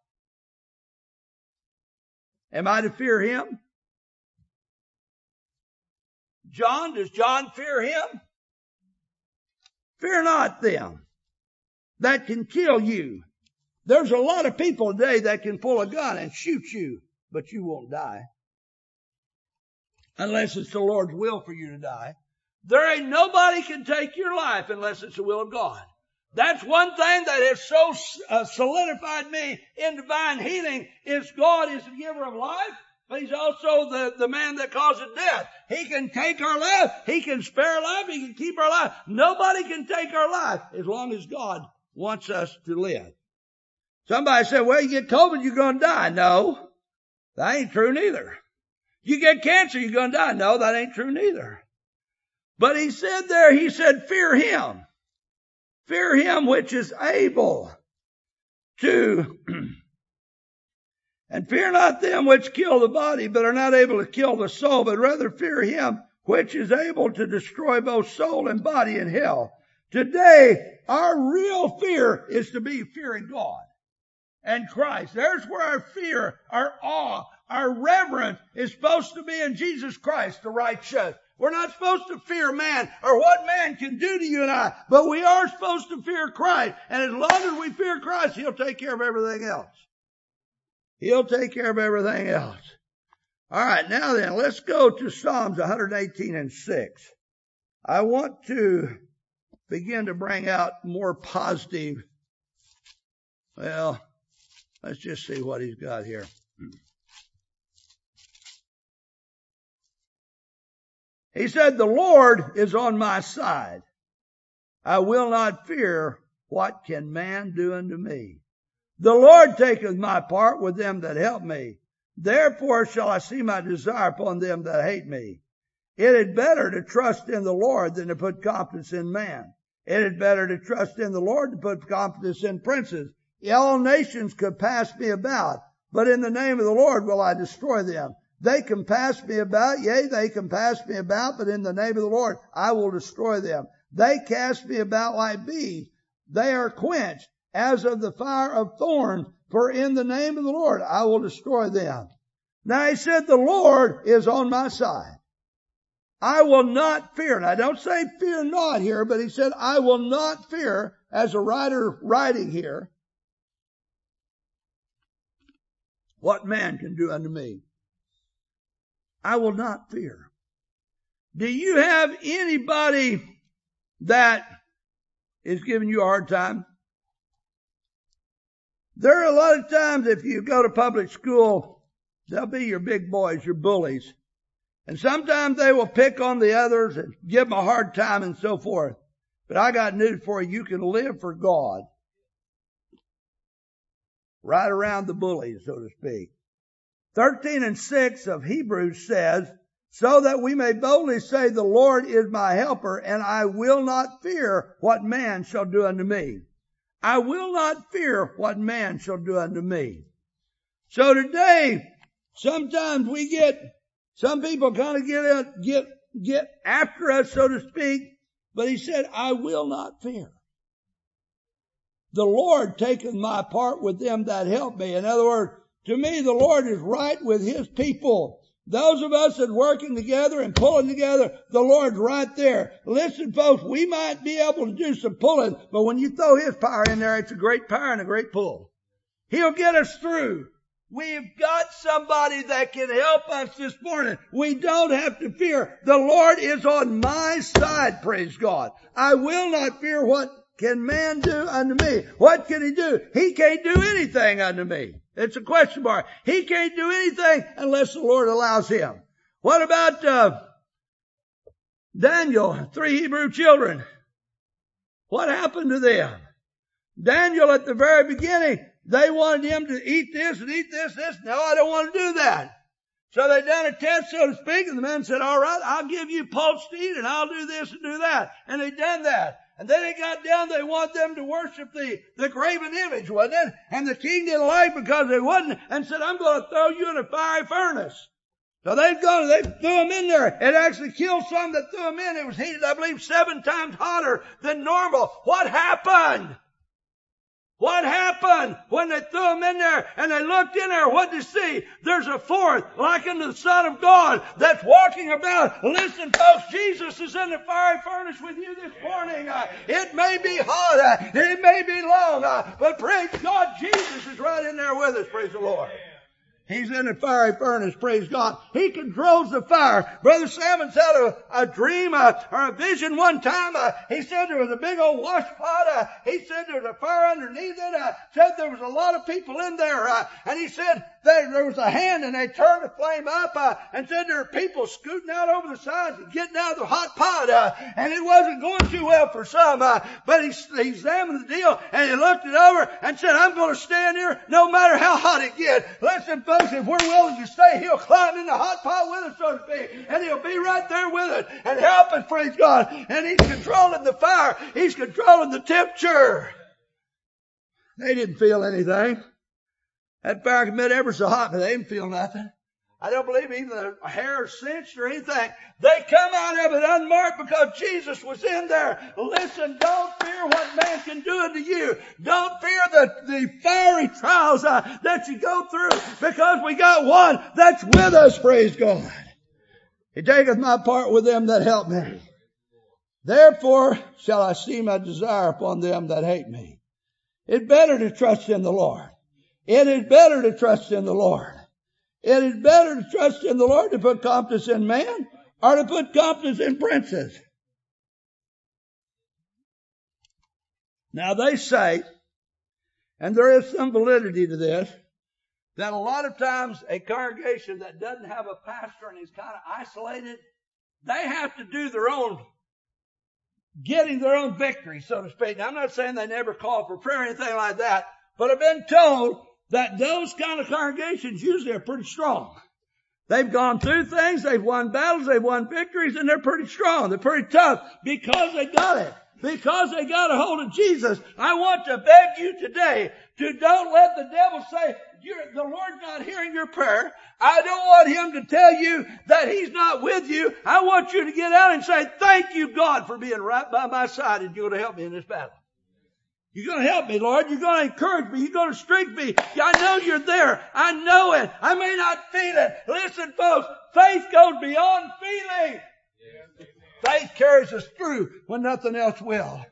Am I to fear him? Does John fear him? Fear not them that can kill you. There's a lot of people today that can pull a gun and shoot you, but you won't die. Unless it's the Lord's will for you to die. There ain't nobody can take your life unless it's the will of God. That's one thing that has so solidified me in divine healing is God is the giver of life, but he's also the man that causes death. He can take our life. He can spare life. He can keep our life. Nobody can take our life as long as God wants us to live. Somebody said, well, you get COVID, you're going to die. No, that ain't true neither. You get cancer, you're going to die. No, that ain't true neither. But he said there, he said, fear him. Fear him which is able to, and fear not them which kill the body, but are not able to kill the soul, but rather fear him which is able to destroy both soul and body in hell. Today, our real fear is to be fearing God and Christ. There's where our fear, our awe, Our reverence is supposed to be in Jesus Christ, the righteous. We're not supposed to fear man or what man can do to you and I, but we are supposed to fear Christ. And as long as we fear Christ, He'll take care of everything else. He'll take care of everything else. All right, now then, let's go to Psalms 118 and 6. I want to begin to bring out more positive. Well, let's just see what he's got here. He said, the Lord is on my side. I will not fear. What can man do unto me? The Lord taketh my part with them that help me. Therefore shall I see my desire upon them that hate me. It is better to trust in the Lord than to put confidence in man. It is better to trust in the Lord than to put confidence in princes. All nations could pass me about, but in the name of the Lord will I destroy them. They can pass me about, yea, they can pass me about, but in the name of the Lord I will destroy them. They cast me about like bees. They are quenched as of the fire of thorns, for in the name of the Lord I will destroy them. Now he said, the Lord is on my side. I will not fear. And I don't say fear not here, but he said, I will not fear, as a writer writing here, what man can do unto me. I will not fear. Do you have anybody that is giving you a hard time? There are a lot of times if you go to public school, they'll be your big boys, your bullies. And sometimes they will pick on the others and give them a hard time and so forth. But I got news for you. You can live for God right around the bullies, so to speak. 13 and 6 of Hebrews says, so that we may boldly say, the Lord is my helper, and I will not fear what man shall do unto me. I will not fear what man shall do unto me. So today, sometimes some people kind of get after us, so to speak, but he said, I will not fear. The Lord taketh my part with them that help me. In other words, to me, the Lord is right with His people. Those of us that are working together and pulling together, the Lord's right there. Listen, folks, we might be able to do some pulling, but when you throw His power in there, it's a great power and a great pull. He'll get us through. We've got somebody that can help us this morning. We don't have to fear. The Lord is on my side, praise God. I will not fear. What can man do unto me? What can he do? He can't do anything unto me. It's a question mark. He can't do anything unless the Lord allows him. What about Daniel, 3 Hebrew children? What happened to them? Daniel at the very beginning, they wanted him to eat this and eat this. No, I don't want to do that. So they done a test, so to speak, and the man said, all right, I'll give you pulse to eat and I'll do this and do that. And they done that. And then they got down, they want them to worship the graven image, wasn't it? And the king didn't like because they wouldn't, and said, I'm going to throw you in a fiery furnace. So they threw him in there. It actually killed some that threw him in. It was heated, I believe, 7 times hotter than normal. What happened? What happened when they threw him in there and they looked in there? What did they see? There's a fourth, like unto the Son of God, that's walking about. Listen, folks, Jesus is in the fiery furnace with you this morning. It may be hot, it may be long, but praise God, Jesus is right in there with us, praise the Lord. He's in the fiery furnace, praise God. He controls the fire. Brother Salmons had a dream or a vision one time. He said there was a big old wash pot. He said there was a fire underneath it. Said there was a lot of people in there. And he said there was a hand and they turned the flame up. And said there were people scooting out over the sides and getting out of the hot pot. And it wasn't going too well for some. But he examined the deal and he looked it over and said, I'm going to stand here no matter how hot it gets. Listen, folks, if we're willing to stay, He'll climb in the hot pot with us, so to speak. And He'll be right there with us and help us, praise God. And He's controlling the fire. He's controlling the temperature. They didn't feel anything. That fire could be ever so hot, but they didn't feel nothing. I don't believe even a hair cinched or anything. They come out of it unmarked because Jesus was in there. Listen, don't fear fear what man can do unto you. Don't fear the fiery trials that you go through, because we got one that's with us, praise God. He taketh my part with them that help me. Therefore shall I see my desire upon them that hate me. It's better to trust in the Lord. It is better to trust in the Lord. It is better to trust in the Lord to put confidence in man or to put confidence in princes. Now they say, and there is some validity to this, that a lot of times a congregation that doesn't have a pastor and is kind of isolated, they have to do their own, getting their own victory, so to speak. Now, I'm not saying they never call for prayer or anything like that, but I've been told that those kind of congregations usually are pretty strong. They've gone through things, they've won battles, they've won victories, and they're pretty strong. They're pretty tough because they got it. Because they got a hold of Jesus. I want to beg you today to don't let the devil say, the Lord's not hearing your prayer. I don't want him to tell you that he's not with you. I want you to get out and say, thank you, God, for being right by my side, and you're going to help me in this battle. You're going to help me, Lord. You're going to encourage me. You're going to strengthen me. I know you're there. I know it. I may not feel it. Listen, folks, faith goes beyond feeling. Faith carries us through when nothing else will.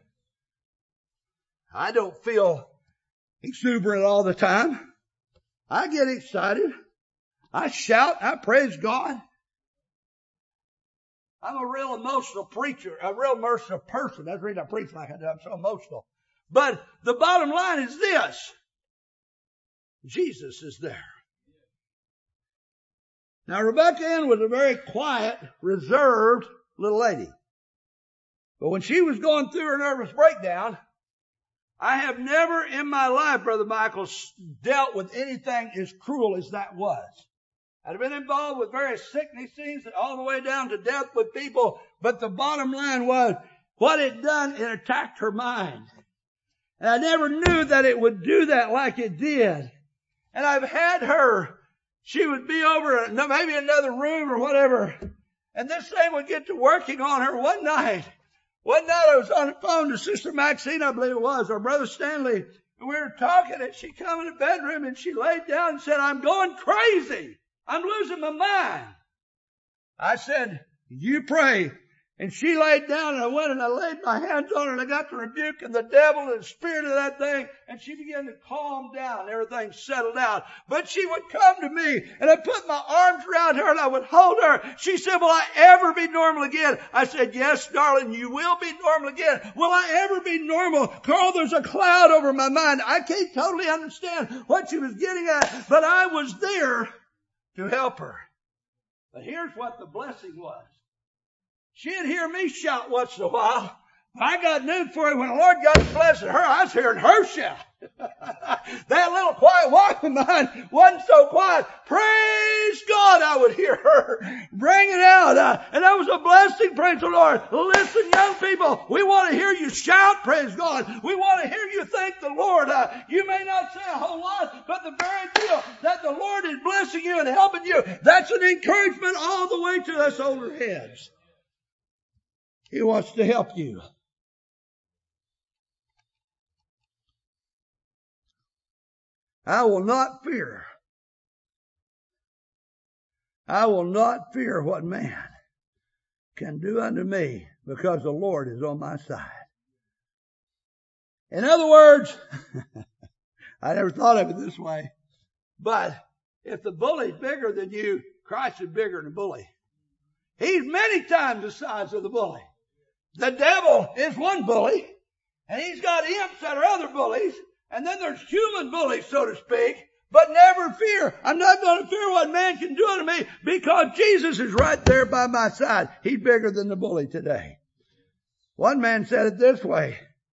I don't feel exuberant all the time. I get excited. I shout. I praise God. I'm a real emotional preacher, a real emotional person. That's the reason I preach like I do. I'm so emotional. But the bottom line is this. Jesus is there. Now, Rebecca Ann was a very quiet, reserved little lady. But when she was going through her nervous breakdown, I have never in my life, Brother Michael, dealt with anything as cruel as that was. I've been involved with various sicknesses all the way down to death with people, but the bottom line was what it done, it attacked her mind. And I never knew that it would do that like it did. And I've had her, she would be over maybe another room or whatever, and this thing would get to working on her one night. One night I was on the phone to Sister Maxine, I believe it was, or Brother Stanley, and we were talking, and she come in the bedroom and she laid down and said, I'm going crazy. I'm losing my mind. I said, you pray. And she laid down, and I went and I laid my hands on her, and I got to rebuking the devil and the spirit of that thing, and she began to calm down. Everything settled out. But she would come to me, and I put my arms around her, and I would hold her. She said, will I ever be normal again? I said, yes, darling, you will be normal again. Will I ever be normal? Carl, there's a cloud over my mind. I can't totally understand what she was getting at, but I was there to help her. But here's what the blessing was. She'd hear me shout once in a while. I got news for you. When the Lord got to blessing her, I was hearing her shout. That little quiet walk of mine wasn't so quiet. Praise God, I would hear her bring it out. And that was a blessing, praise the Lord. Listen, young people, we want to hear you shout, praise God. We want to hear you thank the Lord. You may not say a whole lot, but the very deal that the Lord is blessing you and helping you, that's an encouragement all the way to us older heads. He wants to help you. I will not fear. I will not fear what man can do unto me, because the Lord is on my side. In other words, I never thought of it this way, but if the bully's bigger than you, Christ is bigger than the bully. He's many times the size of the bully. The devil is one bully, and he's got imps that are other bullies, and then there's human bullies, so to speak. But never fear. I'm not going to fear what man can do unto me, because Jesus is right there by my side. He's bigger than the bully today. One man said it this way.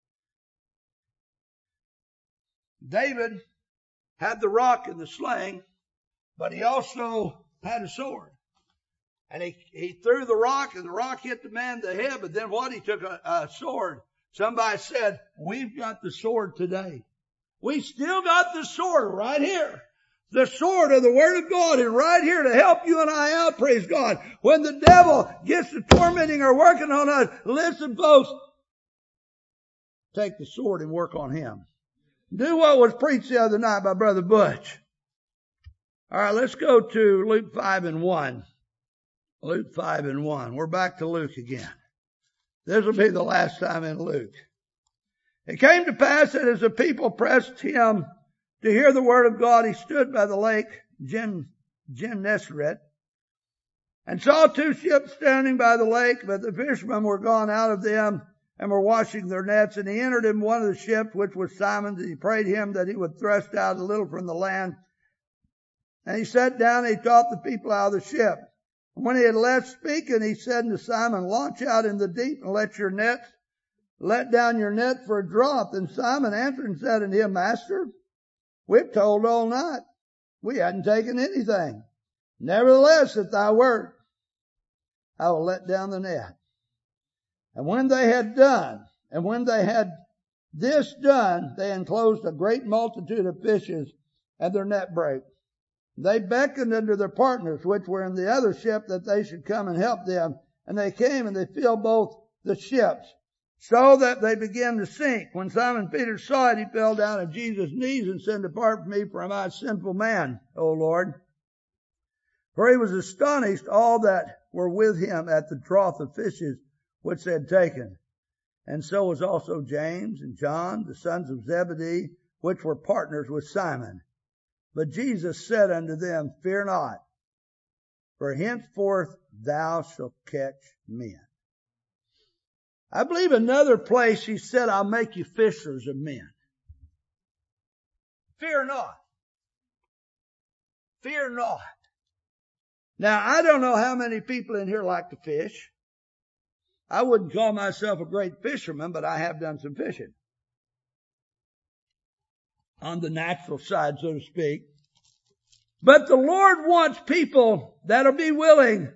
David had the rock and the sling, but he also had a sword. And he threw the rock, and the rock hit the man in the head, but then what? He took a sword. Somebody said, we've got the sword today. We still got the sword right here. The sword of the Word of God is right here to help you and I out, praise God. When the devil gets to tormenting or working on us, listen, folks, take the sword and work on him. Do what was preached the other night by Brother Butch. All right, let's go to Luke 5:1. Luke 5:1. We're back to Luke again. This will be the last time in Luke. It came to pass that as the people pressed him to hear the word of God, he stood by the lake Gennesaret, and saw two ships standing by the lake, but the fishermen were gone out of them and were washing their nets. And he entered in one of the ships, which was Simon's, and he prayed him that he would thrust out a little from the land. And he sat down and he taught the people out of the ship. And when he had left speaking, he said unto Simon, launch out in the deep and let down your net for a draught. And Simon answered and said unto him, Master, we've toiled all night. We hadn't taken anything. Nevertheless, at thy word, I will let down the net. And when they had this done, they enclosed a great multitude of fishes, and their net brake. They beckoned unto their partners, which were in the other ship, that they should come and help them. And they came and they filled both the ships, so that they began to sink. When Simon Peter saw it, he fell down at Jesus' knees and said, Depart from me, for I am a sinful man, O Lord. For he was astonished all that were with him at the draught of fishes which they had taken. And so was also James and John, the sons of Zebedee, which were partners with Simon. But Jesus said unto them, Fear not, for henceforth thou shalt catch men. I believe another place he said, I'll make you fishers of men. Fear not. Fear not. Now, I don't know how many people in here like to fish. I wouldn't call myself a great fisherman, but I have done some fishing. On the natural side, so to speak. But the Lord wants people that'll be willing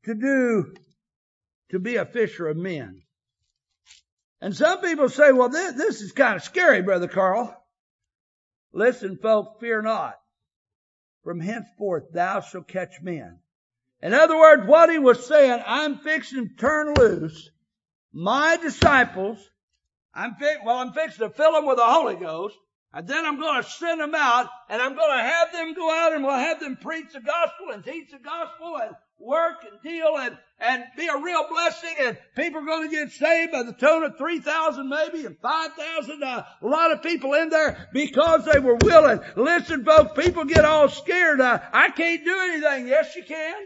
to be a fisher of men. And some people say, well, this is kind of scary, Brother Carl. Listen, folks, fear not. From henceforth thou shalt catch men. In other words, what he was saying, I'm fixing to turn loose my disciples. I'm fixing to fill them with the Holy Ghost. And then I'm going to send them out, and I'm going to have them go out, and we'll have them preach the gospel and teach the gospel and work and deal and be a real blessing. And people are going to get saved by the tune of 3,000 maybe and 5,000. A lot of people in there because they were willing. Listen, folks, people get all scared. I can't do anything. Yes, you can.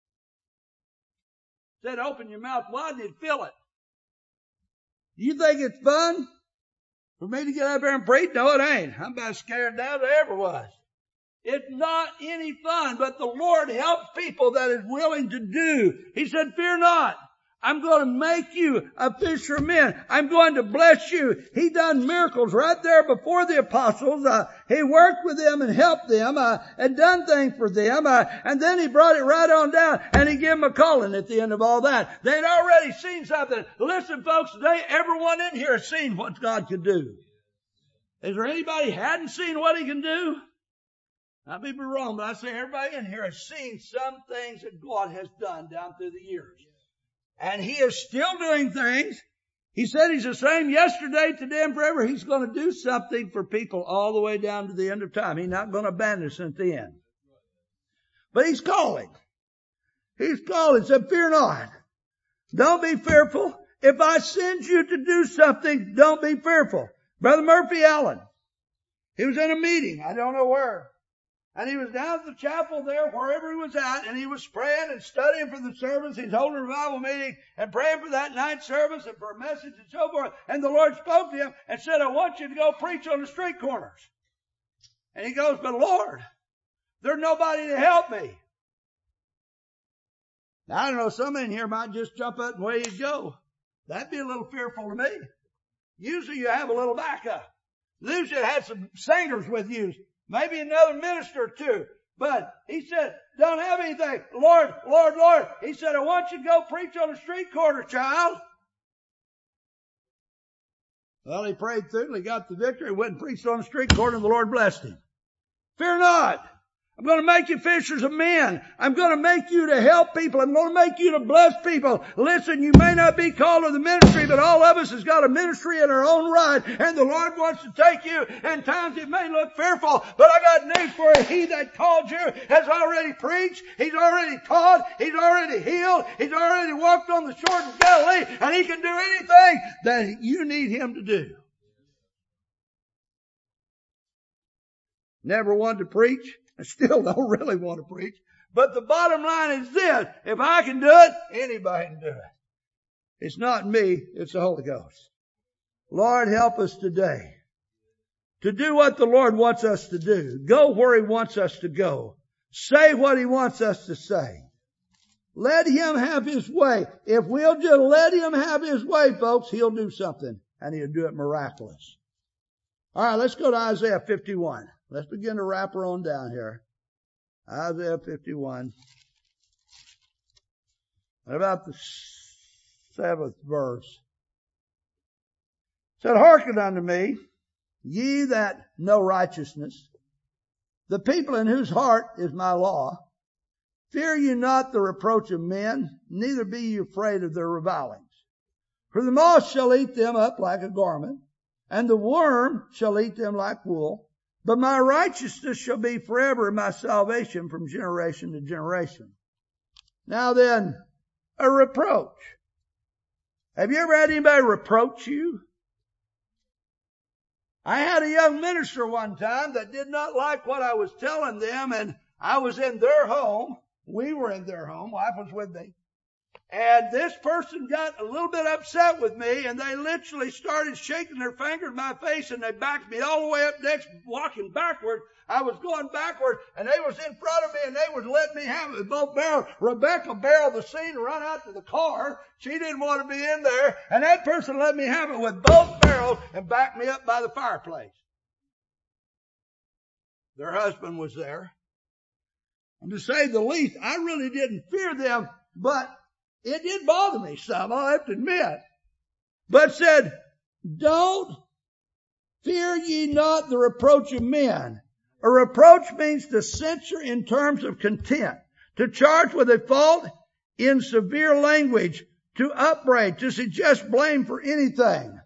Said, open your mouth wide and you'd fill it. Do you think it's fun for me to get up there and preach? No, it ain't. I'm about as scared now as I ever was. It's not any fun, but the Lord helps people that is willing to do. He said, fear not. I'm going to make you a fisher of men. I'm going to bless you. He done miracles right there before the apostles. He worked with them and helped them and done things for them. And then he brought it right on down and he gave them a calling at the end of all that. They'd already seen something. Listen, folks, everyone in here has seen what God could do. Is there anybody who hadn't seen what he can do? I may be wrong, but I say everybody in here has seen some things that God has done down through the years. And he is still doing things. He said he's the same yesterday, today, and forever. He's going to do something for people all the way down to the end of time. He's not going to abandon us at the end. But he's calling. He's calling. He said, fear not. Don't be fearful. If I send you to do something, don't be fearful. Brother Murphy Allen, he was in a meeting. I don't know where. And he was down at the chapel there, wherever he was at, and he was praying and studying for the service. He's holding a revival meeting and praying for that night service and for a message and so forth. And the Lord spoke to him and said, I want you to go preach on the street corners. And he goes, but Lord, there's nobody to help me. Now, I don't know, some in here might just jump up and away you go. That'd be a little fearful to me. Usually you have a little backup. Usually you had some singers with you. Maybe another minister or two. But he said, don't have anything. Lord, Lord, Lord. He said, I want you to go preach on the street corner, child. Well, he prayed through and he got the victory. Went and preached on the street corner and the Lord blessed him. Fear not. I'm going to make you fishers of men. I'm going to make you to help people. I'm going to make you to bless people. Listen, you may not be called to the ministry, but all of us has got a ministry in our own right. And the Lord wants to take you. And times it may look fearful, but I got news for you. He that called you has already preached. He's already taught. He's already healed. He's already walked on the shores of Galilee. And He can do anything that you need Him to do. Never wanted to preach. I still don't really want to preach. But the bottom line is this. If I can do it, anybody can do it. It's not me. It's the Holy Ghost. Lord, help us today to do what the Lord wants us to do. Go where He wants us to go. Say what He wants us to say. Let Him have His way. If we'll just let Him have His way, folks, He'll do something. And He'll do it miraculous. All right, let's go to Isaiah 51. Let's begin to wrap her on down here. Isaiah 51. And about the 7th verse. It said, hearken unto me, ye that know righteousness, the people in whose heart is my law. Fear ye not the reproach of men, neither be ye afraid of their revilings. For the moth shall eat them up like a garment, and the worm shall eat them like wool. But my righteousness shall be forever, and my salvation from generation to generation. Now then, a reproach. Have you ever had anybody reproach you? I had a young minister one time that did not like what I was telling them, and I was in their home. We were in their home. Wife was with me. And this person got a little bit upset with me, and they literally started shaking their finger in my face, and they backed me all the way up next, walking backward. I was going backward, and they was in front of me, and they was letting me have it with both barrels. Rebecca barreled the seat and run out to the car. She didn't want to be in there, and that person let me have it with both barrels and backed me up by the fireplace. Their husband was there. And to say the least, I really didn't fear them, but it did bother me some, I'll have to admit. But said, don't fear ye not the reproach of men. A reproach means to censure in terms of contempt, to charge with a fault in severe language, to upbraid, to suggest blame for anything.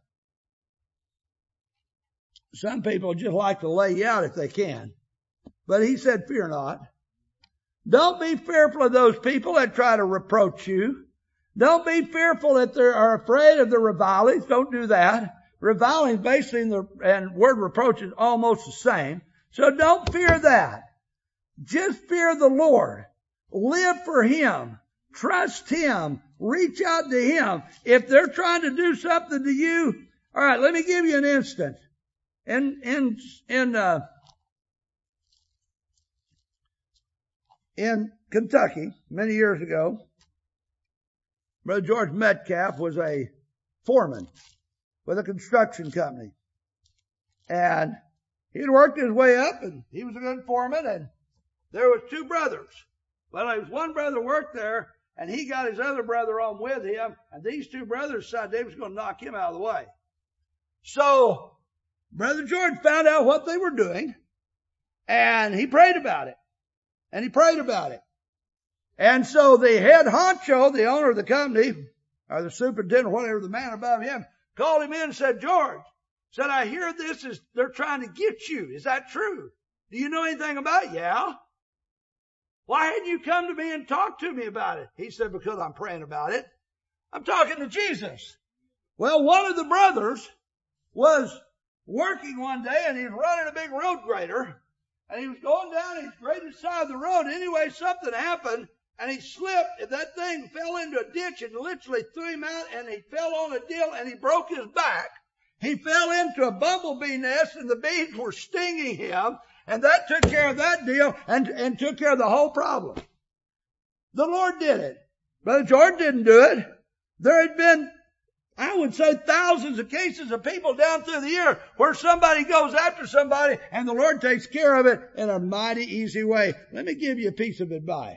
Some people just like to lay you out if they can. But he said, fear not. Don't be fearful of those people that try to reproach you. Don't be fearful that they are afraid of the revilings. Don't do that. Reviling basically and word reproach is almost the same. So don't fear that. Just fear the Lord. Live for Him. Trust Him. Reach out to Him. If they're trying to do something to you, all right, let me give you an instance. In Kentucky, many years ago, Brother George Metcalf was a foreman with a construction company. And he'd worked his way up, and he was a good foreman, and there was two brothers. Well, there was one brother worked there, and he got his other brother on with him, and these two brothers decided they was going to knock him out of the way. So, Brother George found out what they were doing, and he prayed about it. And so the head honcho, the owner of the company, or the superintendent, whatever, the man above him, called him in and said, George, said, I hear this is, they're trying to get you. Is that true? Do you know anything about it? Yeah. Why hadn't you come to me and talked to me about it? He said, because I'm praying about it. I'm talking to Jesus. Well, one of the brothers was working one day, and he was running a big road grader, and he was going down his graded side of the road. Anyway, something happened, and he slipped, and that thing fell into a ditch and literally threw him out, and he fell on a deal, and he broke his back. He fell into a bumblebee nest, and the bees were stinging him, and that took care of that deal and took care of the whole problem. The Lord did it. Brother George didn't do it. There had been, I would say, thousands of cases of people down through the year where somebody goes after somebody and the Lord takes care of it in a mighty easy way. Let me give you a piece of advice.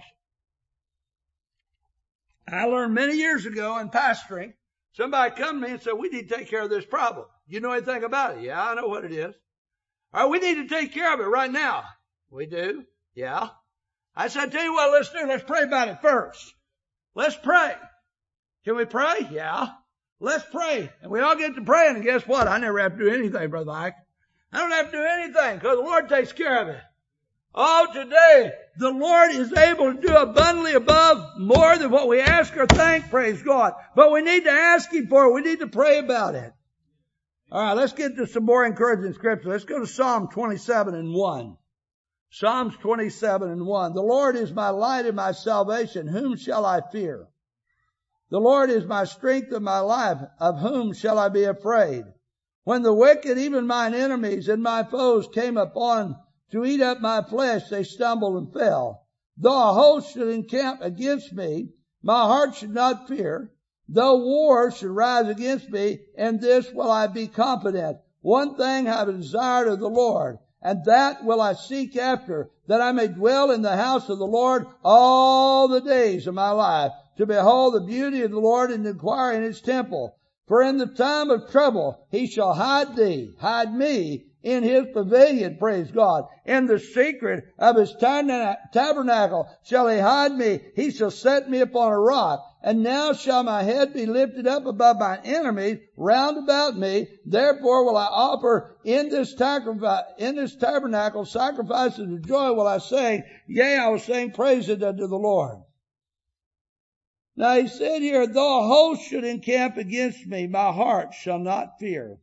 I learned many years ago in pastoring, somebody come to me and said, we need to take care of this problem. You know anything about it? Yeah, I know what it is. All right, we need to take care of it right now. We do. Yeah. I said, tell you what, let's do. Let's pray about it first. Let's pray. Can we pray? Yeah. Let's pray. And we all get to praying, and guess what? I never have to do anything, Brother Ike. I don't have to do anything because the Lord takes care of it. Oh, today, the Lord is able to do abundantly above more than what we ask or think, praise God. But we need to ask Him for it. We need to pray about it. All right, let's get to some more encouraging scripture. Let's go to Psalm 27:1. Psalms 27:1. The Lord is my light and my salvation. Whom shall I fear? The Lord is my strength and my life. Of whom shall I be afraid? When the wicked, even mine enemies and my foes, came upon to eat up my flesh, they stumbled and fell. Though a host should encamp against me, my heart should not fear. Though war should rise against me, in this will I be confident. One thing I have desired of the Lord, and that will I seek after, that I may dwell in the house of the Lord all the days of my life, to behold the beauty of the Lord and inquire in His temple. For in the time of trouble He shall hide me in His pavilion, praise God. In the secret of His tabernacle shall He hide me. He shall set me upon a rock. And now shall my head be lifted up above my enemies round about me. Therefore will I offer in this tabernacle sacrifices of joy will I sing. Yea, I will sing praises unto the Lord. Now he said here, though a host should encamp against me, my heart shall not fear.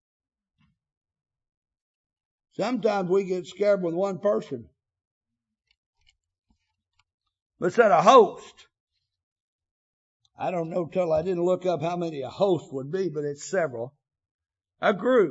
Sometimes we get scared with one person. But said a host. I don't know till I didn't look up how many a host would be, but it's several. A group.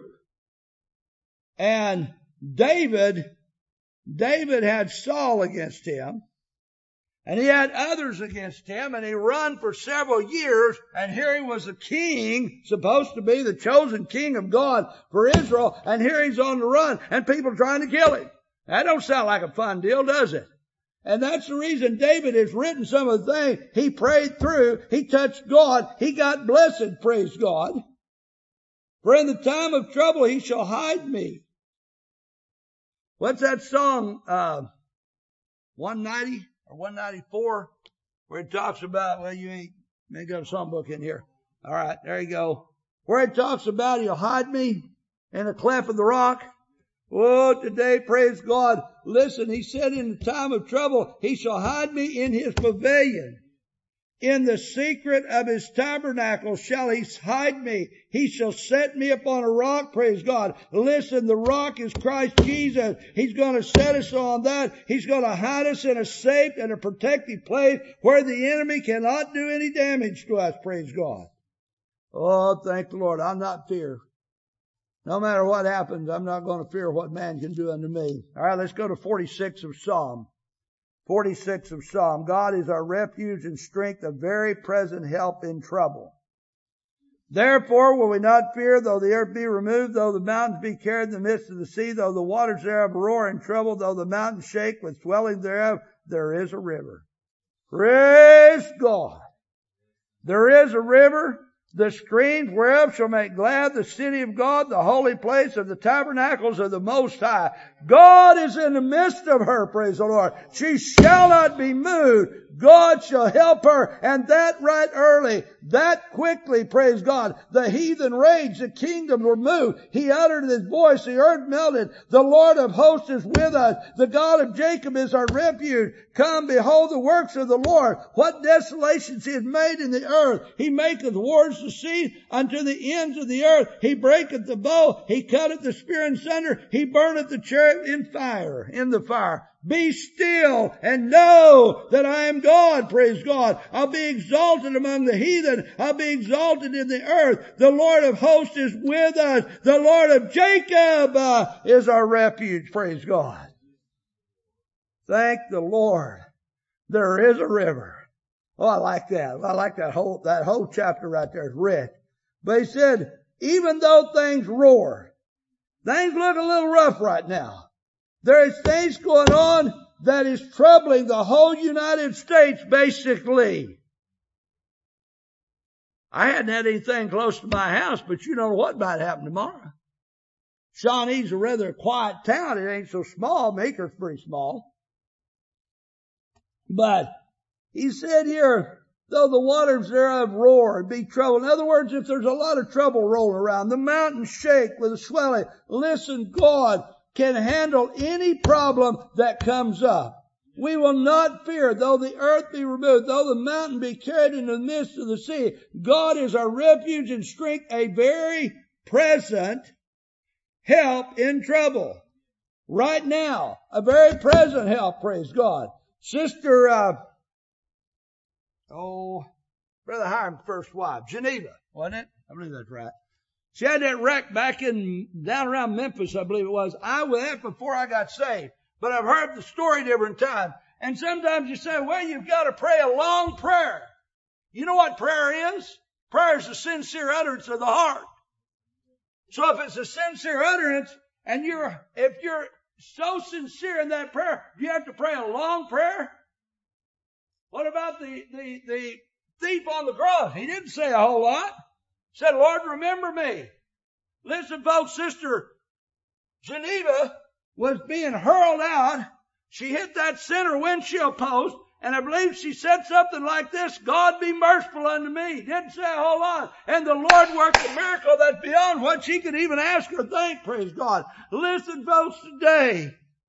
And David had Saul against him. And he had others against him, and he run for several years, and here he was the king, supposed to be the chosen king of God for Israel, and here he's on the run, and people trying to kill him. That don't sound like a fun deal, does it? And that's the reason David has written some of the things he prayed through. He touched God. He got blessed, praise God. For in the time of trouble he shall hide me. What's that song, 190? Or 194, where it talks about, well, you ain't got a songbook in here. All right, there you go. Where it talks about He'll hide me in a cleft of the rock. Oh, today, praise God. Listen, He said in the time of trouble, He shall hide me in His pavilion. In the secret of His tabernacle shall He hide me. He shall set me upon a rock, praise God. Listen, the rock is Christ Jesus. He's going to set us on that. He's going to hide us in a safe and a protected place where the enemy cannot do any damage to us, praise God. Oh, thank the Lord. I'm not fear. No matter what happens, I'm not going to fear what man can do unto me. All right, let's go to 46 of Psalm. 46 of Psalm. God is our refuge and strength, a very present help in trouble. Therefore will we not fear, though the earth be removed, though the mountains be carried in the midst of the sea, though the waters thereof roar in trouble, though the mountains shake with swelling thereof, there is a river. Praise God. There is a river. The streams whereof shall make glad the city of God, the holy place of the tabernacles of the Most High. God is in the midst of her, praise the Lord. She shall not be moved. God shall help her, and that right early, that quickly, praise God. The heathen raged, the kingdom were moved. He uttered His voice, the earth melted. The Lord of hosts is with us. The God of Jacob is our refuge. Come, behold the works of the Lord. What desolations He has made in the earth. He maketh wars to cease unto the ends of the earth. He breaketh the bow. He cutteth the spear in sunder. He burneth the chariot in the fire. Be still and know that I am God, praise God. I'll be exalted among the heathen. I'll be exalted in the earth. The Lord of hosts is with us. The Lord of Jacob is our refuge, praise God. Thank the Lord. There is a river. Oh, I like that. I like that whole chapter right there. It's rich. But he said, even though things roar, things look a little rough right now. There is things going on that is troubling the whole United States, basically. I hadn't had anything close to my house, but you know what might happen tomorrow. Shawnee's a rather quiet town. It ain't so small. Maker's pretty small. But he said here, though the waters thereof roar and be troubled. In other words, if there's a lot of trouble rolling around, the mountains shake with a swelling. Listen, God can handle any problem that comes up. We will not fear, though the earth be removed, though the mountain be carried into the midst of the sea. God is our refuge and strength, a very present help in trouble. Right now, a very present help, praise God. Sister, Brother Hiram's first wife, Geneva, wasn't it? I believe that's right. She had that wreck back down around Memphis, I believe it was. I was there before I got saved. But I've heard the story different times. And sometimes you say, well, you've got to pray a long prayer. You know what prayer is? Prayer is a sincere utterance of the heart. So if it's a sincere utterance, and if you're so sincere in that prayer, do you have to pray a long prayer? What about the thief on the cross? He didn't say a whole lot. He said, Lord, remember me. Listen, folks, Sister Geneva was being hurled out. She hit that center windshield post, and I believe she said something like this, God be merciful unto me. Didn't say a whole lot. And the Lord worked a miracle that's beyond what she could even ask or think, praise God. Listen, folks, today,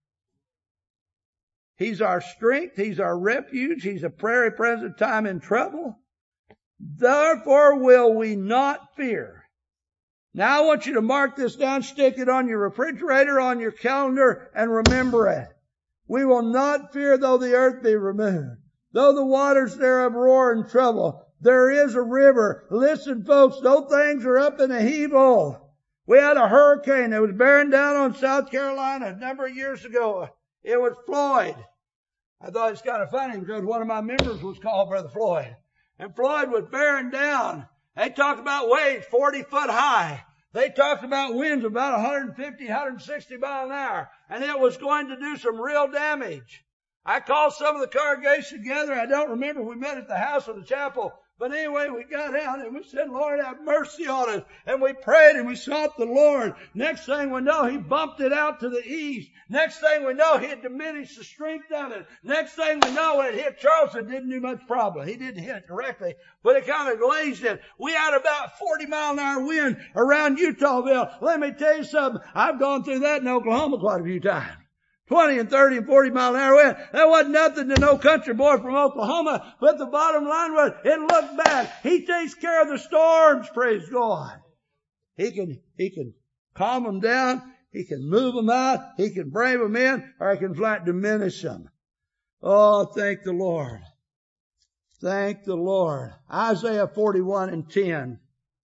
He's our strength. He's our refuge. He's a very present time in trouble. Therefore will we not fear. Now I want you to mark this down, stick it on your refrigerator, on your calendar, and remember it. We will not fear though the earth be removed, though the waters thereof roar in trouble. There is a river. Listen, folks, those things are up in a heave-ho. We had a hurricane that was bearing down on South Carolina a number of years ago. It was Floyd. I thought it's kind of funny because one of my members was called Brother Floyd. And Floyd was bearing down. They talked about waves 40 foot high. They talked about winds about 150, 160 miles an hour. And it was going to do some real damage. I called some of the congregation together. I don't remember. We met at the house of the chapel. But anyway, we got out and we said, Lord, have mercy on us. And we prayed and we sought the Lord. Next thing we know, He bumped it out to the east. Next thing we know, He had diminished the strength of it. Next thing we know, when it hit Charleston, it didn't do much problem. He didn't hit it directly, but it kind of glazed it. We had about 40 mile an hour wind around Utahville. Let me tell you something. I've gone through that in Oklahoma quite a few times. 20 and 30 and 40 mile an hour wind. That wasn't nothing to no country boy from Oklahoma. But the bottom line was, it looked bad. He takes care of the storms, praise God. He can calm them down. He can move them out. He can bring them in, or he can flat diminish them. Oh, thank the Lord. Thank the Lord. Isaiah 41 and 10.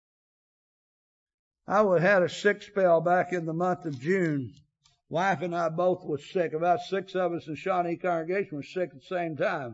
I had a sick spell back in the month of June. Wife and I both was sick. About 6 of us in Shawnee congregation was sick at the same time.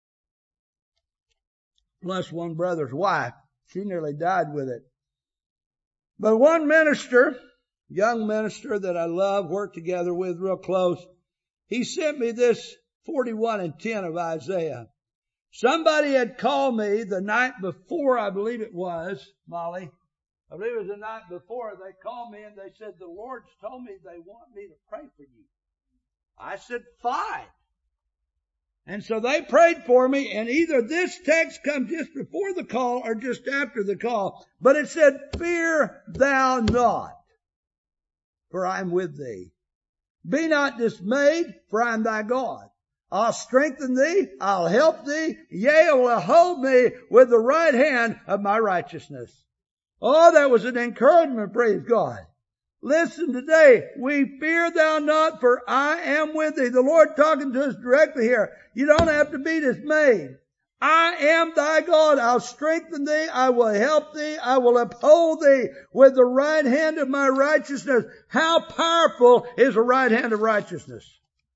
Plus one brother's wife. She nearly died with it. But one minister, young minister that I love, worked together with real close, he sent me this 41 and 10 of Isaiah. Somebody had called me the night before, I believe it was, Molly. I believe it was the night before. They called me and they said, the Lord's told me they want me to pray for you. I said, fine. And so they prayed for me, and either this text comes just before the call or just after the call. But it said, fear thou not, for I am with thee. Be not dismayed, for I am thy God. I'll strengthen thee, I'll help thee, yea, I will hold thee with the right hand of my righteousness. Oh, that was an encouragement, praise God. Listen today, we fear thou not, for I am with thee. The Lord talking to us directly here. You don't have to be dismayed. I am thy God. I'll strengthen thee. I will help thee. I will uphold thee with the right hand of my righteousness. How powerful is the right hand of righteousness?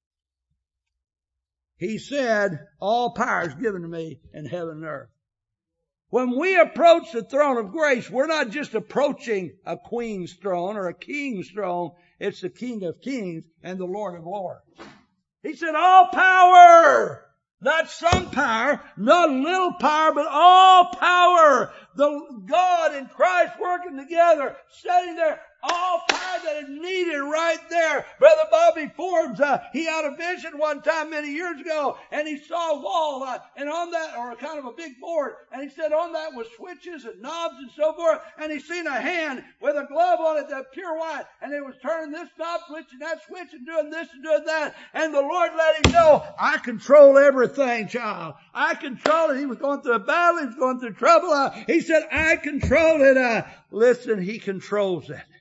He said, all power is given to me in heaven and earth. When we approach the throne of grace, we're not just approaching a queen's throne or a king's throne. It's the King of Kings and the Lord of Lords. He said, all power, not some power, not a little power, but all power. The God and Christ working together, sitting there, all power that is needed right there. there. Brother Bobby Forbes, he had a vision one time many years ago, and he saw a wall, and on that, or kind of a big board, and he said on that was switches and knobs and so forth, and he seen a hand with a glove on it that pure white, and it was turning this knob, switching that switch, and doing this and doing that, and the Lord let him know, I control everything, child. I control it. He was going through a battle, he was going through trouble. He said, I control it. Listen, he controls it.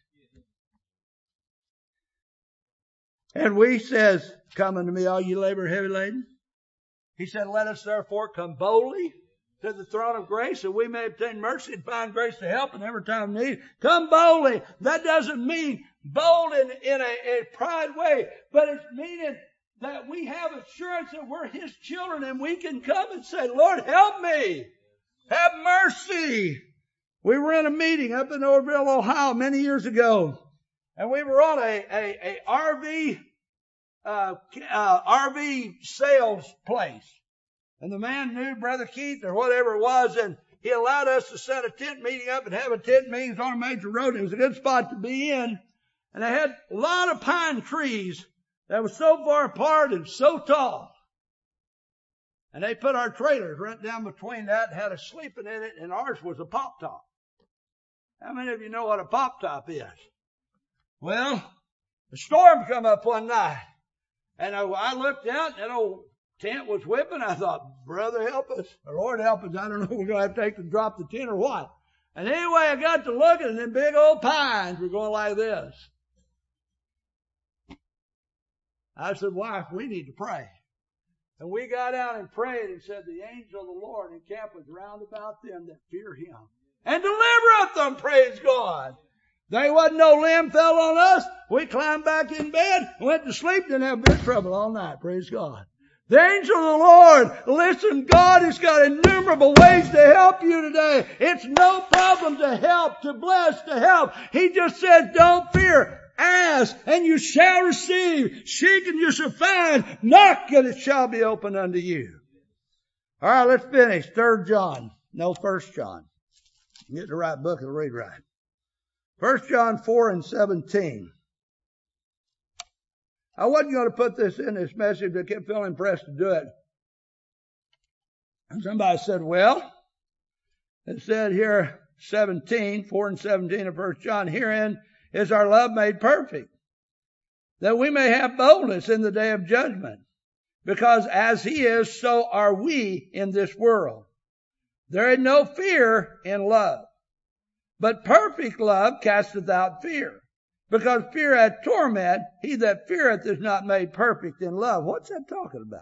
And we says, come unto me, all you labor heavy laden. He said, let us therefore come boldly to the throne of grace, that we may obtain mercy and find grace to help in every time of need. Come boldly. That doesn't mean bold in a pride way, but it's meaning that we have assurance that we're His children, and we can come and say, Lord, help me. Have mercy. We were in a meeting up in Orville, Ohio many years ago, and we were on a RV sales place. And the man knew Brother Keith or whatever it was, and he allowed us to set a tent meeting up and have a tent meeting on a major road. It was a good spot to be in. And they had a lot of pine trees that were so far apart and so tall. And they put our trailers right down between that and had us sleeping in it, and ours was a pop top. How many of you know what a pop top is? Well, a storm come up one night, and I looked out, and that old tent was whipping. I thought, brother, help us, or Lord, help us. I don't know what we're going to have to take to drop the tent or what. And anyway, I got to looking, and them big old pines were going like this. I said, wife, we need to pray. And we got out and prayed and said, the angel of the Lord encampeth round about them that fear Him, and delivereth them, praise God. There wasn't no limb fell on us. We climbed back in bed, went to sleep, didn't have a bit of trouble all night, praise God. The angel of the Lord, listen, God has got innumerable ways to help you today. It's no problem to help, to bless, to help. He just says, don't fear. Ask, and you shall receive. Seek, and you shall find. Knock, and it shall be opened unto you. All right, let's finish. 3 John. No, 1 John. Get the right book and read right. 1 John 4:17. I wasn't going to put this in this message, but I kept feeling pressed to do it. And somebody said, well, it said here, 4 and 17 of 1 John, herein is our love made perfect, that we may have boldness in the day of judgment. Because as He is, so are we in this world. There is no fear in love, but perfect love casteth out fear. Because fear hath torment, he that feareth is not made perfect in love. What's that talking about?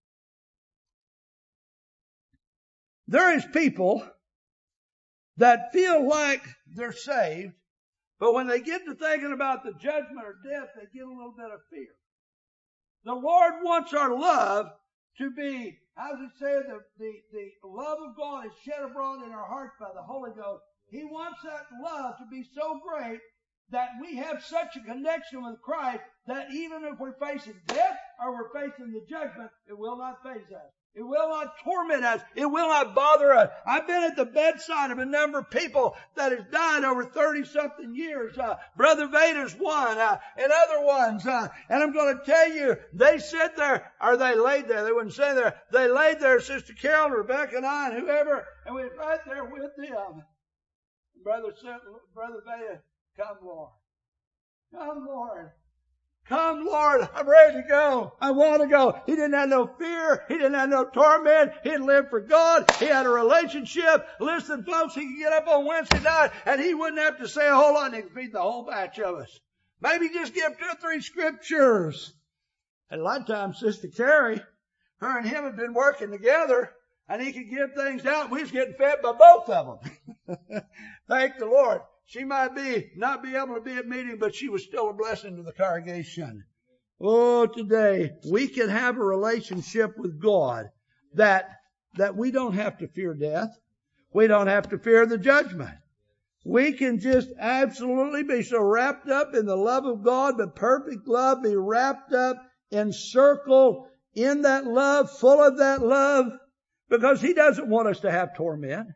There is people that feel like they're saved, but when they get to thinking about the judgment or death, they get a little bit of fear. The Lord wants our love to be, how does it say, the love of God is shed abroad in our hearts by the Holy Ghost. He wants that love to be so great that we have such a connection with Christ that even if we're facing death or we're facing the judgment, it will not faze us. It will not torment us. It will not bother us. I've been at the bedside of a number of people that has died over 30-something years. Brother Vader's one, and other ones. And I'm going to tell you, they sit there, or they laid there. They wouldn't say there. They laid there, Sister Carol, Rebecca, and I, and whoever, and we were right there with them. Brother Vader, come, Lord. Come, Lord. Come, Lord. I'm ready to go. I want to go. He didn't have no fear. He didn't have no torment. He lived for God. He had a relationship. Listen, folks, he could get up on Wednesday night and he wouldn't have to say a whole lot and he could feed the whole batch of us. Maybe just give 2 or 3 scriptures. And a lot of times, Sister Carrie, her and him had been working together and he could give things out. We was getting fed by both of them. Thank the Lord. She might not be able to be at meeting, but she was still a blessing to the congregation. Oh, today we can have a relationship with God that we don't have to fear death. We don't have to fear the judgment. We can just absolutely be so wrapped up in the love of God, but perfect love, be wrapped up, encircled in that love, full of that love, because He doesn't want us to have torment.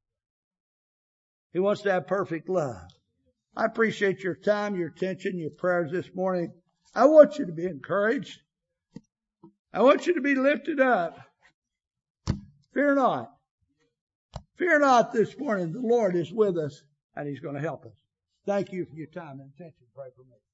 He wants to have perfect love. I appreciate your time, your attention, your prayers this morning. I want you to be encouraged. I want you to be lifted up. Fear not. Fear not this morning. The Lord is with us and He's going to help us. Thank you for your time and attention. Pray for me.